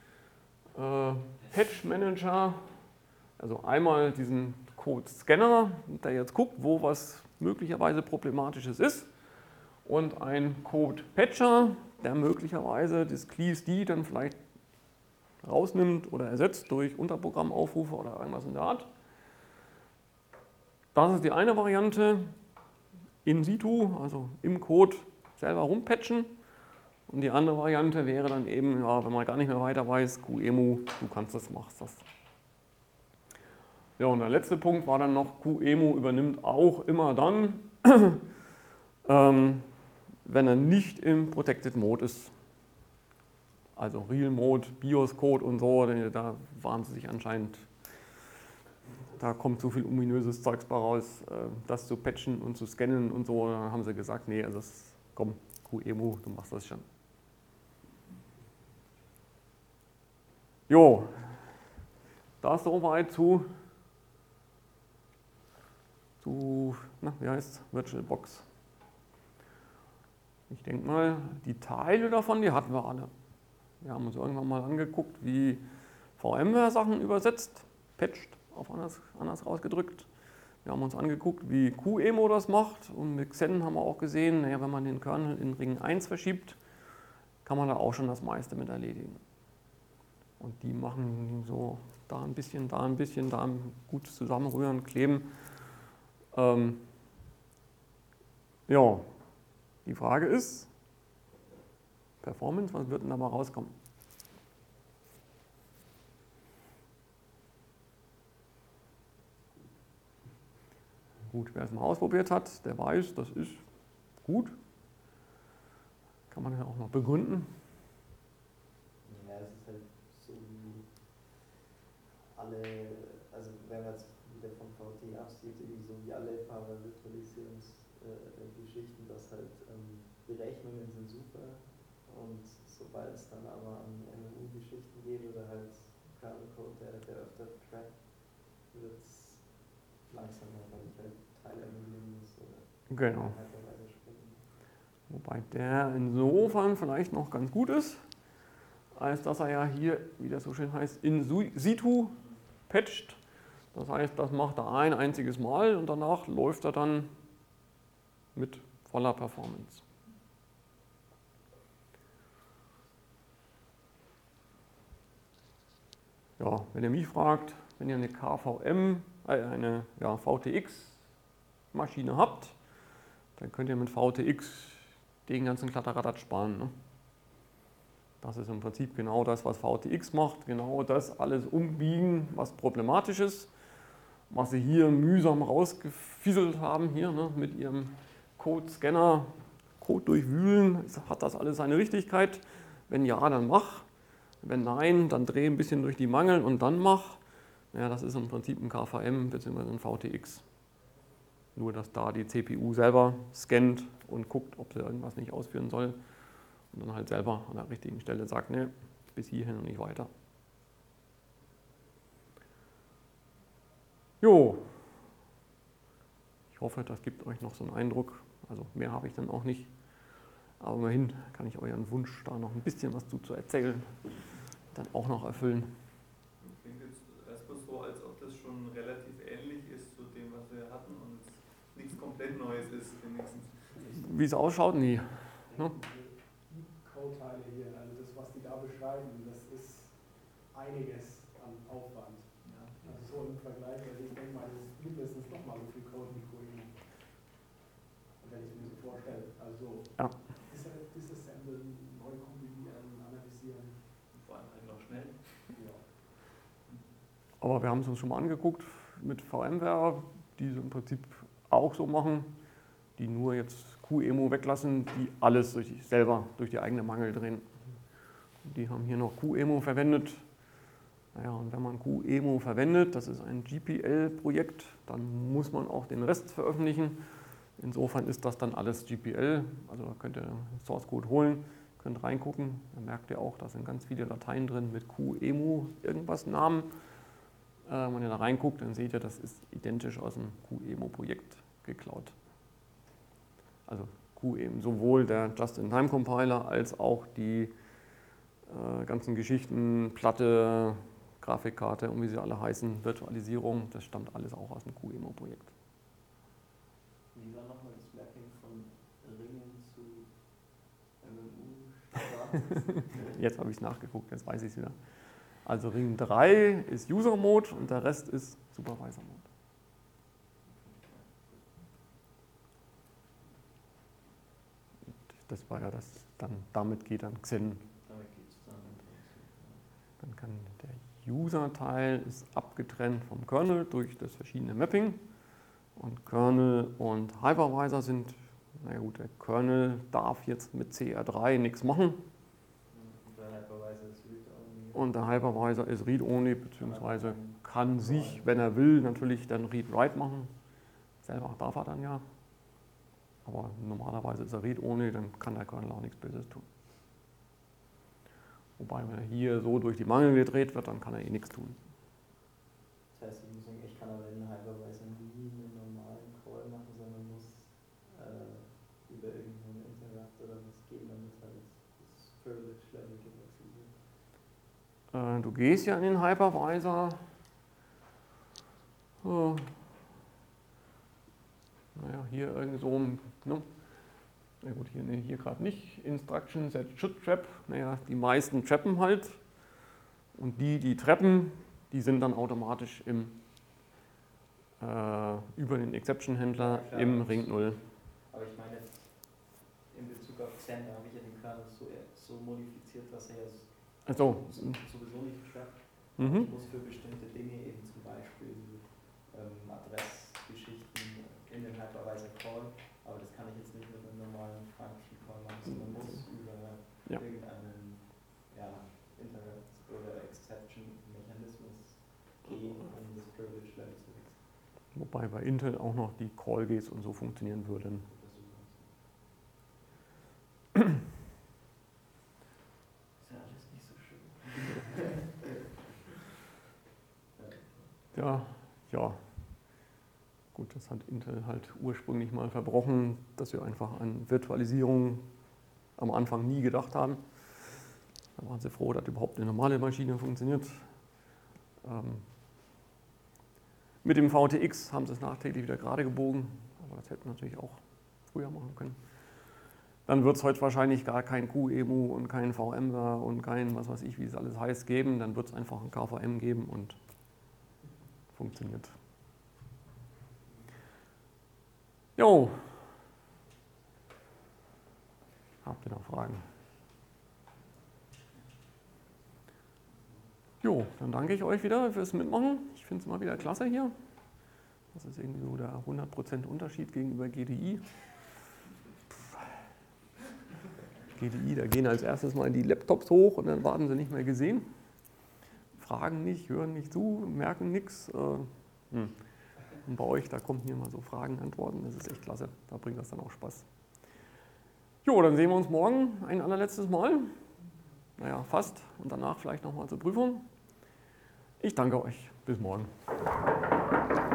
[SPEAKER 1] Patch Manager, also einmal diesen Code-Scanner, der jetzt guckt, wo was möglicherweise Problematisches ist, und ein Code-Patcher, der möglicherweise das CleeSD dann vielleicht rausnimmt oder ersetzt durch Unterprogrammaufrufe oder irgendwas in der Art. Das ist die eine Variante, in situ, also im Code selber rumpatchen. Und die andere Variante wäre dann eben, ja, wenn man gar nicht mehr weiter weiß, QEMU, du kannst das, machst das. Ja, und der letzte Punkt war dann noch, QEMU übernimmt auch immer dann, wenn er nicht im Protected Mode ist. Also Real Mode, BIOS Code und so, da waren sie sich anscheinend, da kommt so viel ominöses Zeugs bei raus, das zu patchen und zu scannen und so, da haben sie gesagt, nee, also komm, QEMU, du machst das schon. Jo, das soweit zu wie heißt es? VirtualBox. Ich denke mal, die Teile davon, die hatten wir alle. Wir haben uns irgendwann mal angeguckt, wie VMware Sachen übersetzt, patcht, auf anders ausgedrückt. Wir haben uns angeguckt, wie QEMU das macht, und mit Xen haben wir auch gesehen, naja, wenn man den Kernel in Ring 1 verschiebt, kann man da auch schon das meiste mit erledigen. Und die machen so da ein bisschen, da gut zusammenrühren, kleben. Ja, die Frage ist, Performance, was wird denn da mal rauskommen? Gut, wer es mal ausprobiert hat, der weiß, das ist gut. kann man ja auch noch begründen.
[SPEAKER 2] Ja, es ist halt so wie alle, also wenn man jetzt wieder vom VT absieht, irgendwie so wie alle Paravirtualisierungsgeschichten, dass halt Berechnungen sind super und sobald es dann aber an MMU-Geschichten geht oder halt Kernel-Code, der öfter trackt, wird es langsamer, weil ich halt Teile emulieren muss oder
[SPEAKER 1] Genau.
[SPEAKER 2] weiter springen.
[SPEAKER 1] Wobei der insofern vielleicht noch ganz gut ist, als dass er ja hier, wie das so schön heißt, in situ patcht. Das heißt, das macht er ein einziges Mal und danach läuft er dann mit voller Performance. Ja, wenn ihr mich fragt, wenn ihr eine KVM, eine VTX-Maschine habt, dann könnt ihr mit VTX den ganzen Kladderadatsch sparen. Ne? Das ist im Prinzip genau das, was VTX macht, genau das alles umbiegen, was problematisch ist, was sie hier mühsam rausgefieselt haben, hier ne, mit ihrem Code-Scanner, Code durchwühlen, hat das alles seine Richtigkeit? Wenn ja, dann mach. Wenn nein, dann dreh ein bisschen durch die Mangel und dann mach. Ja, das ist im Prinzip ein KVM bzw. ein VTX. Nur, dass da die CPU selber scannt und guckt, ob sie irgendwas nicht ausführen soll. Und dann halt selber an der richtigen Stelle sagt, ne, bis hierhin und nicht weiter. Jo, ich hoffe, das gibt euch noch so einen Eindruck. Also mehr habe ich dann auch nicht. Aber immerhin kann ich euren Wunsch, da noch ein bisschen was zu erzählen, dann auch noch erfüllen.
[SPEAKER 3] Klingt jetzt erstmal so, als ob das schon relativ ähnlich ist zu dem, was wir hatten und es nichts komplett Neues ist wenigstens.
[SPEAKER 1] Wie es ausschaut, nie. Ne?
[SPEAKER 5] Die Code-Teile hier, also das, was die da beschreiben, das ist einiges an Aufwand.
[SPEAKER 3] Ja.
[SPEAKER 5] Also so im Vergleich, also ich denke mal, das ist mindestens nochmal so viel Code wie Coino. Und wenn ich mir so vorstelle, also
[SPEAKER 1] Ja.
[SPEAKER 5] disassemblen, neu kombinieren, analysieren.
[SPEAKER 3] Und vor allem halt noch schnell.
[SPEAKER 5] Ja.
[SPEAKER 1] Aber wir haben es uns schon mal angeguckt mit VMware, die so im Prinzip auch so machen, die nur jetzt QEMU weglassen, die alles selber durch die eigene Mangel drehen. Die haben hier noch QEMU verwendet. Naja, und wenn man QEMU verwendet, das ist ein GPL-Projekt, dann muss man auch den Rest veröffentlichen. Insofern ist das dann alles GPL, also da könnt ihr Source Code holen, könnt reingucken. Da merkt ihr auch, da sind ganz viele Dateien drin mit QEMU irgendwas Namen. Wenn ihr da reinguckt, dann seht ihr, das ist identisch aus dem QEMU-Projekt geklaut. Also QEMU, sowohl der Just-in-Time-Compiler als auch die ganzen Geschichten, Platte, Grafikkarte und wie sie alle heißen, Virtualisierung, das stammt alles auch aus dem QEMU-Projekt.
[SPEAKER 2] Wie war nochmal das Mapping von Ringen zu MMU?
[SPEAKER 1] Jetzt habe ich es nachgeguckt, jetzt weiß ich es wieder. Also Ring 3 ist User Mode und der Rest ist Supervisor Mode. Das war ja das, dann damit geht dann Xen.
[SPEAKER 2] Damit geht es dann.
[SPEAKER 1] Dann kann der User-Teil ist abgetrennt vom Kernel durch das verschiedene Mapping. Und Kernel und Hypervisor sind, naja gut, der Kernel darf jetzt mit CR3 nichts machen. Und der Hypervisor ist Read-Only, beziehungsweise kann sich, wenn er will, natürlich dann Read-Write machen. Selber darf er dann ja. Aber normalerweise ist er Read-Only, dann kann der Kernel auch nichts Böses tun. Wobei, wenn er hier so durch die Mangel gedreht wird, dann kann er eh nichts tun.
[SPEAKER 2] Das heißt, ich kann aber in Hypervisor nie einen normalen Call machen, sondern muss über irgendeinen Interrupt oder was gehen, damit halt das Privilege-Level gewechselt wird.
[SPEAKER 1] Du gehst ja in den Hypervisor. Naja, hier irgend so ein, ne? Na gut, hier gerade nicht. Instruction set should trap. Naja, die meisten trappen halt. Und die trappen, die sind dann automatisch über den Exception-Händler im Ring 0.
[SPEAKER 2] Aber ich meine jetzt in Bezug auf Xen, da habe ich ja den Kernel so modifiziert, dass er ja
[SPEAKER 1] Also,
[SPEAKER 2] sowieso nicht trappt.
[SPEAKER 1] mhm.
[SPEAKER 2] Ich muss für bestimmte Dinge eben zum Beispiel Adressgeschichten in den Hypervisor Call, aber das kann ich jetzt nicht mit einem normalen Function Call machen, sondern muss über
[SPEAKER 1] Ja.
[SPEAKER 2] irgendeinen Interrupt- oder Exception-Mechanismus gehen, um das Privilege-Level zu wechseln.
[SPEAKER 1] Wobei bei Intel auch noch die Call-Gates und so funktionieren würden.
[SPEAKER 2] Ist ja alles nicht so schön.
[SPEAKER 1] Ja. Gut, das hat Intel halt ursprünglich mal verbrochen, dass wir einfach an Virtualisierung am Anfang nie gedacht haben. Da waren sie froh, dass überhaupt eine normale Maschine funktioniert. Mit dem VTX haben sie es nachträglich wieder gerade gebogen, aber das hätten wir natürlich auch früher machen können. Dann wird es heute wahrscheinlich gar kein QEMU und kein VMware und kein, was weiß ich, wie es alles heißt, geben. Dann wird es einfach ein KVM geben und funktioniert. Jo. Habt ihr noch Fragen? Jo, dann danke ich euch wieder fürs Mitmachen. Ich finde es mal wieder klasse hier. Das ist irgendwie so der 100% Unterschied gegenüber GDI. GDI, da gehen als erstes mal die Laptops hoch und dann werden sie nicht mehr gesehen. Fragen nicht, hören nicht zu, merken nichts. Und bei euch, da kommen hier mal so Fragen, Antworten, das ist echt klasse. Da bringt das dann auch Spaß. Jo, dann sehen wir uns morgen ein allerletztes Mal. Naja, fast. Und danach vielleicht nochmal zur Prüfung. Ich danke euch. Bis morgen.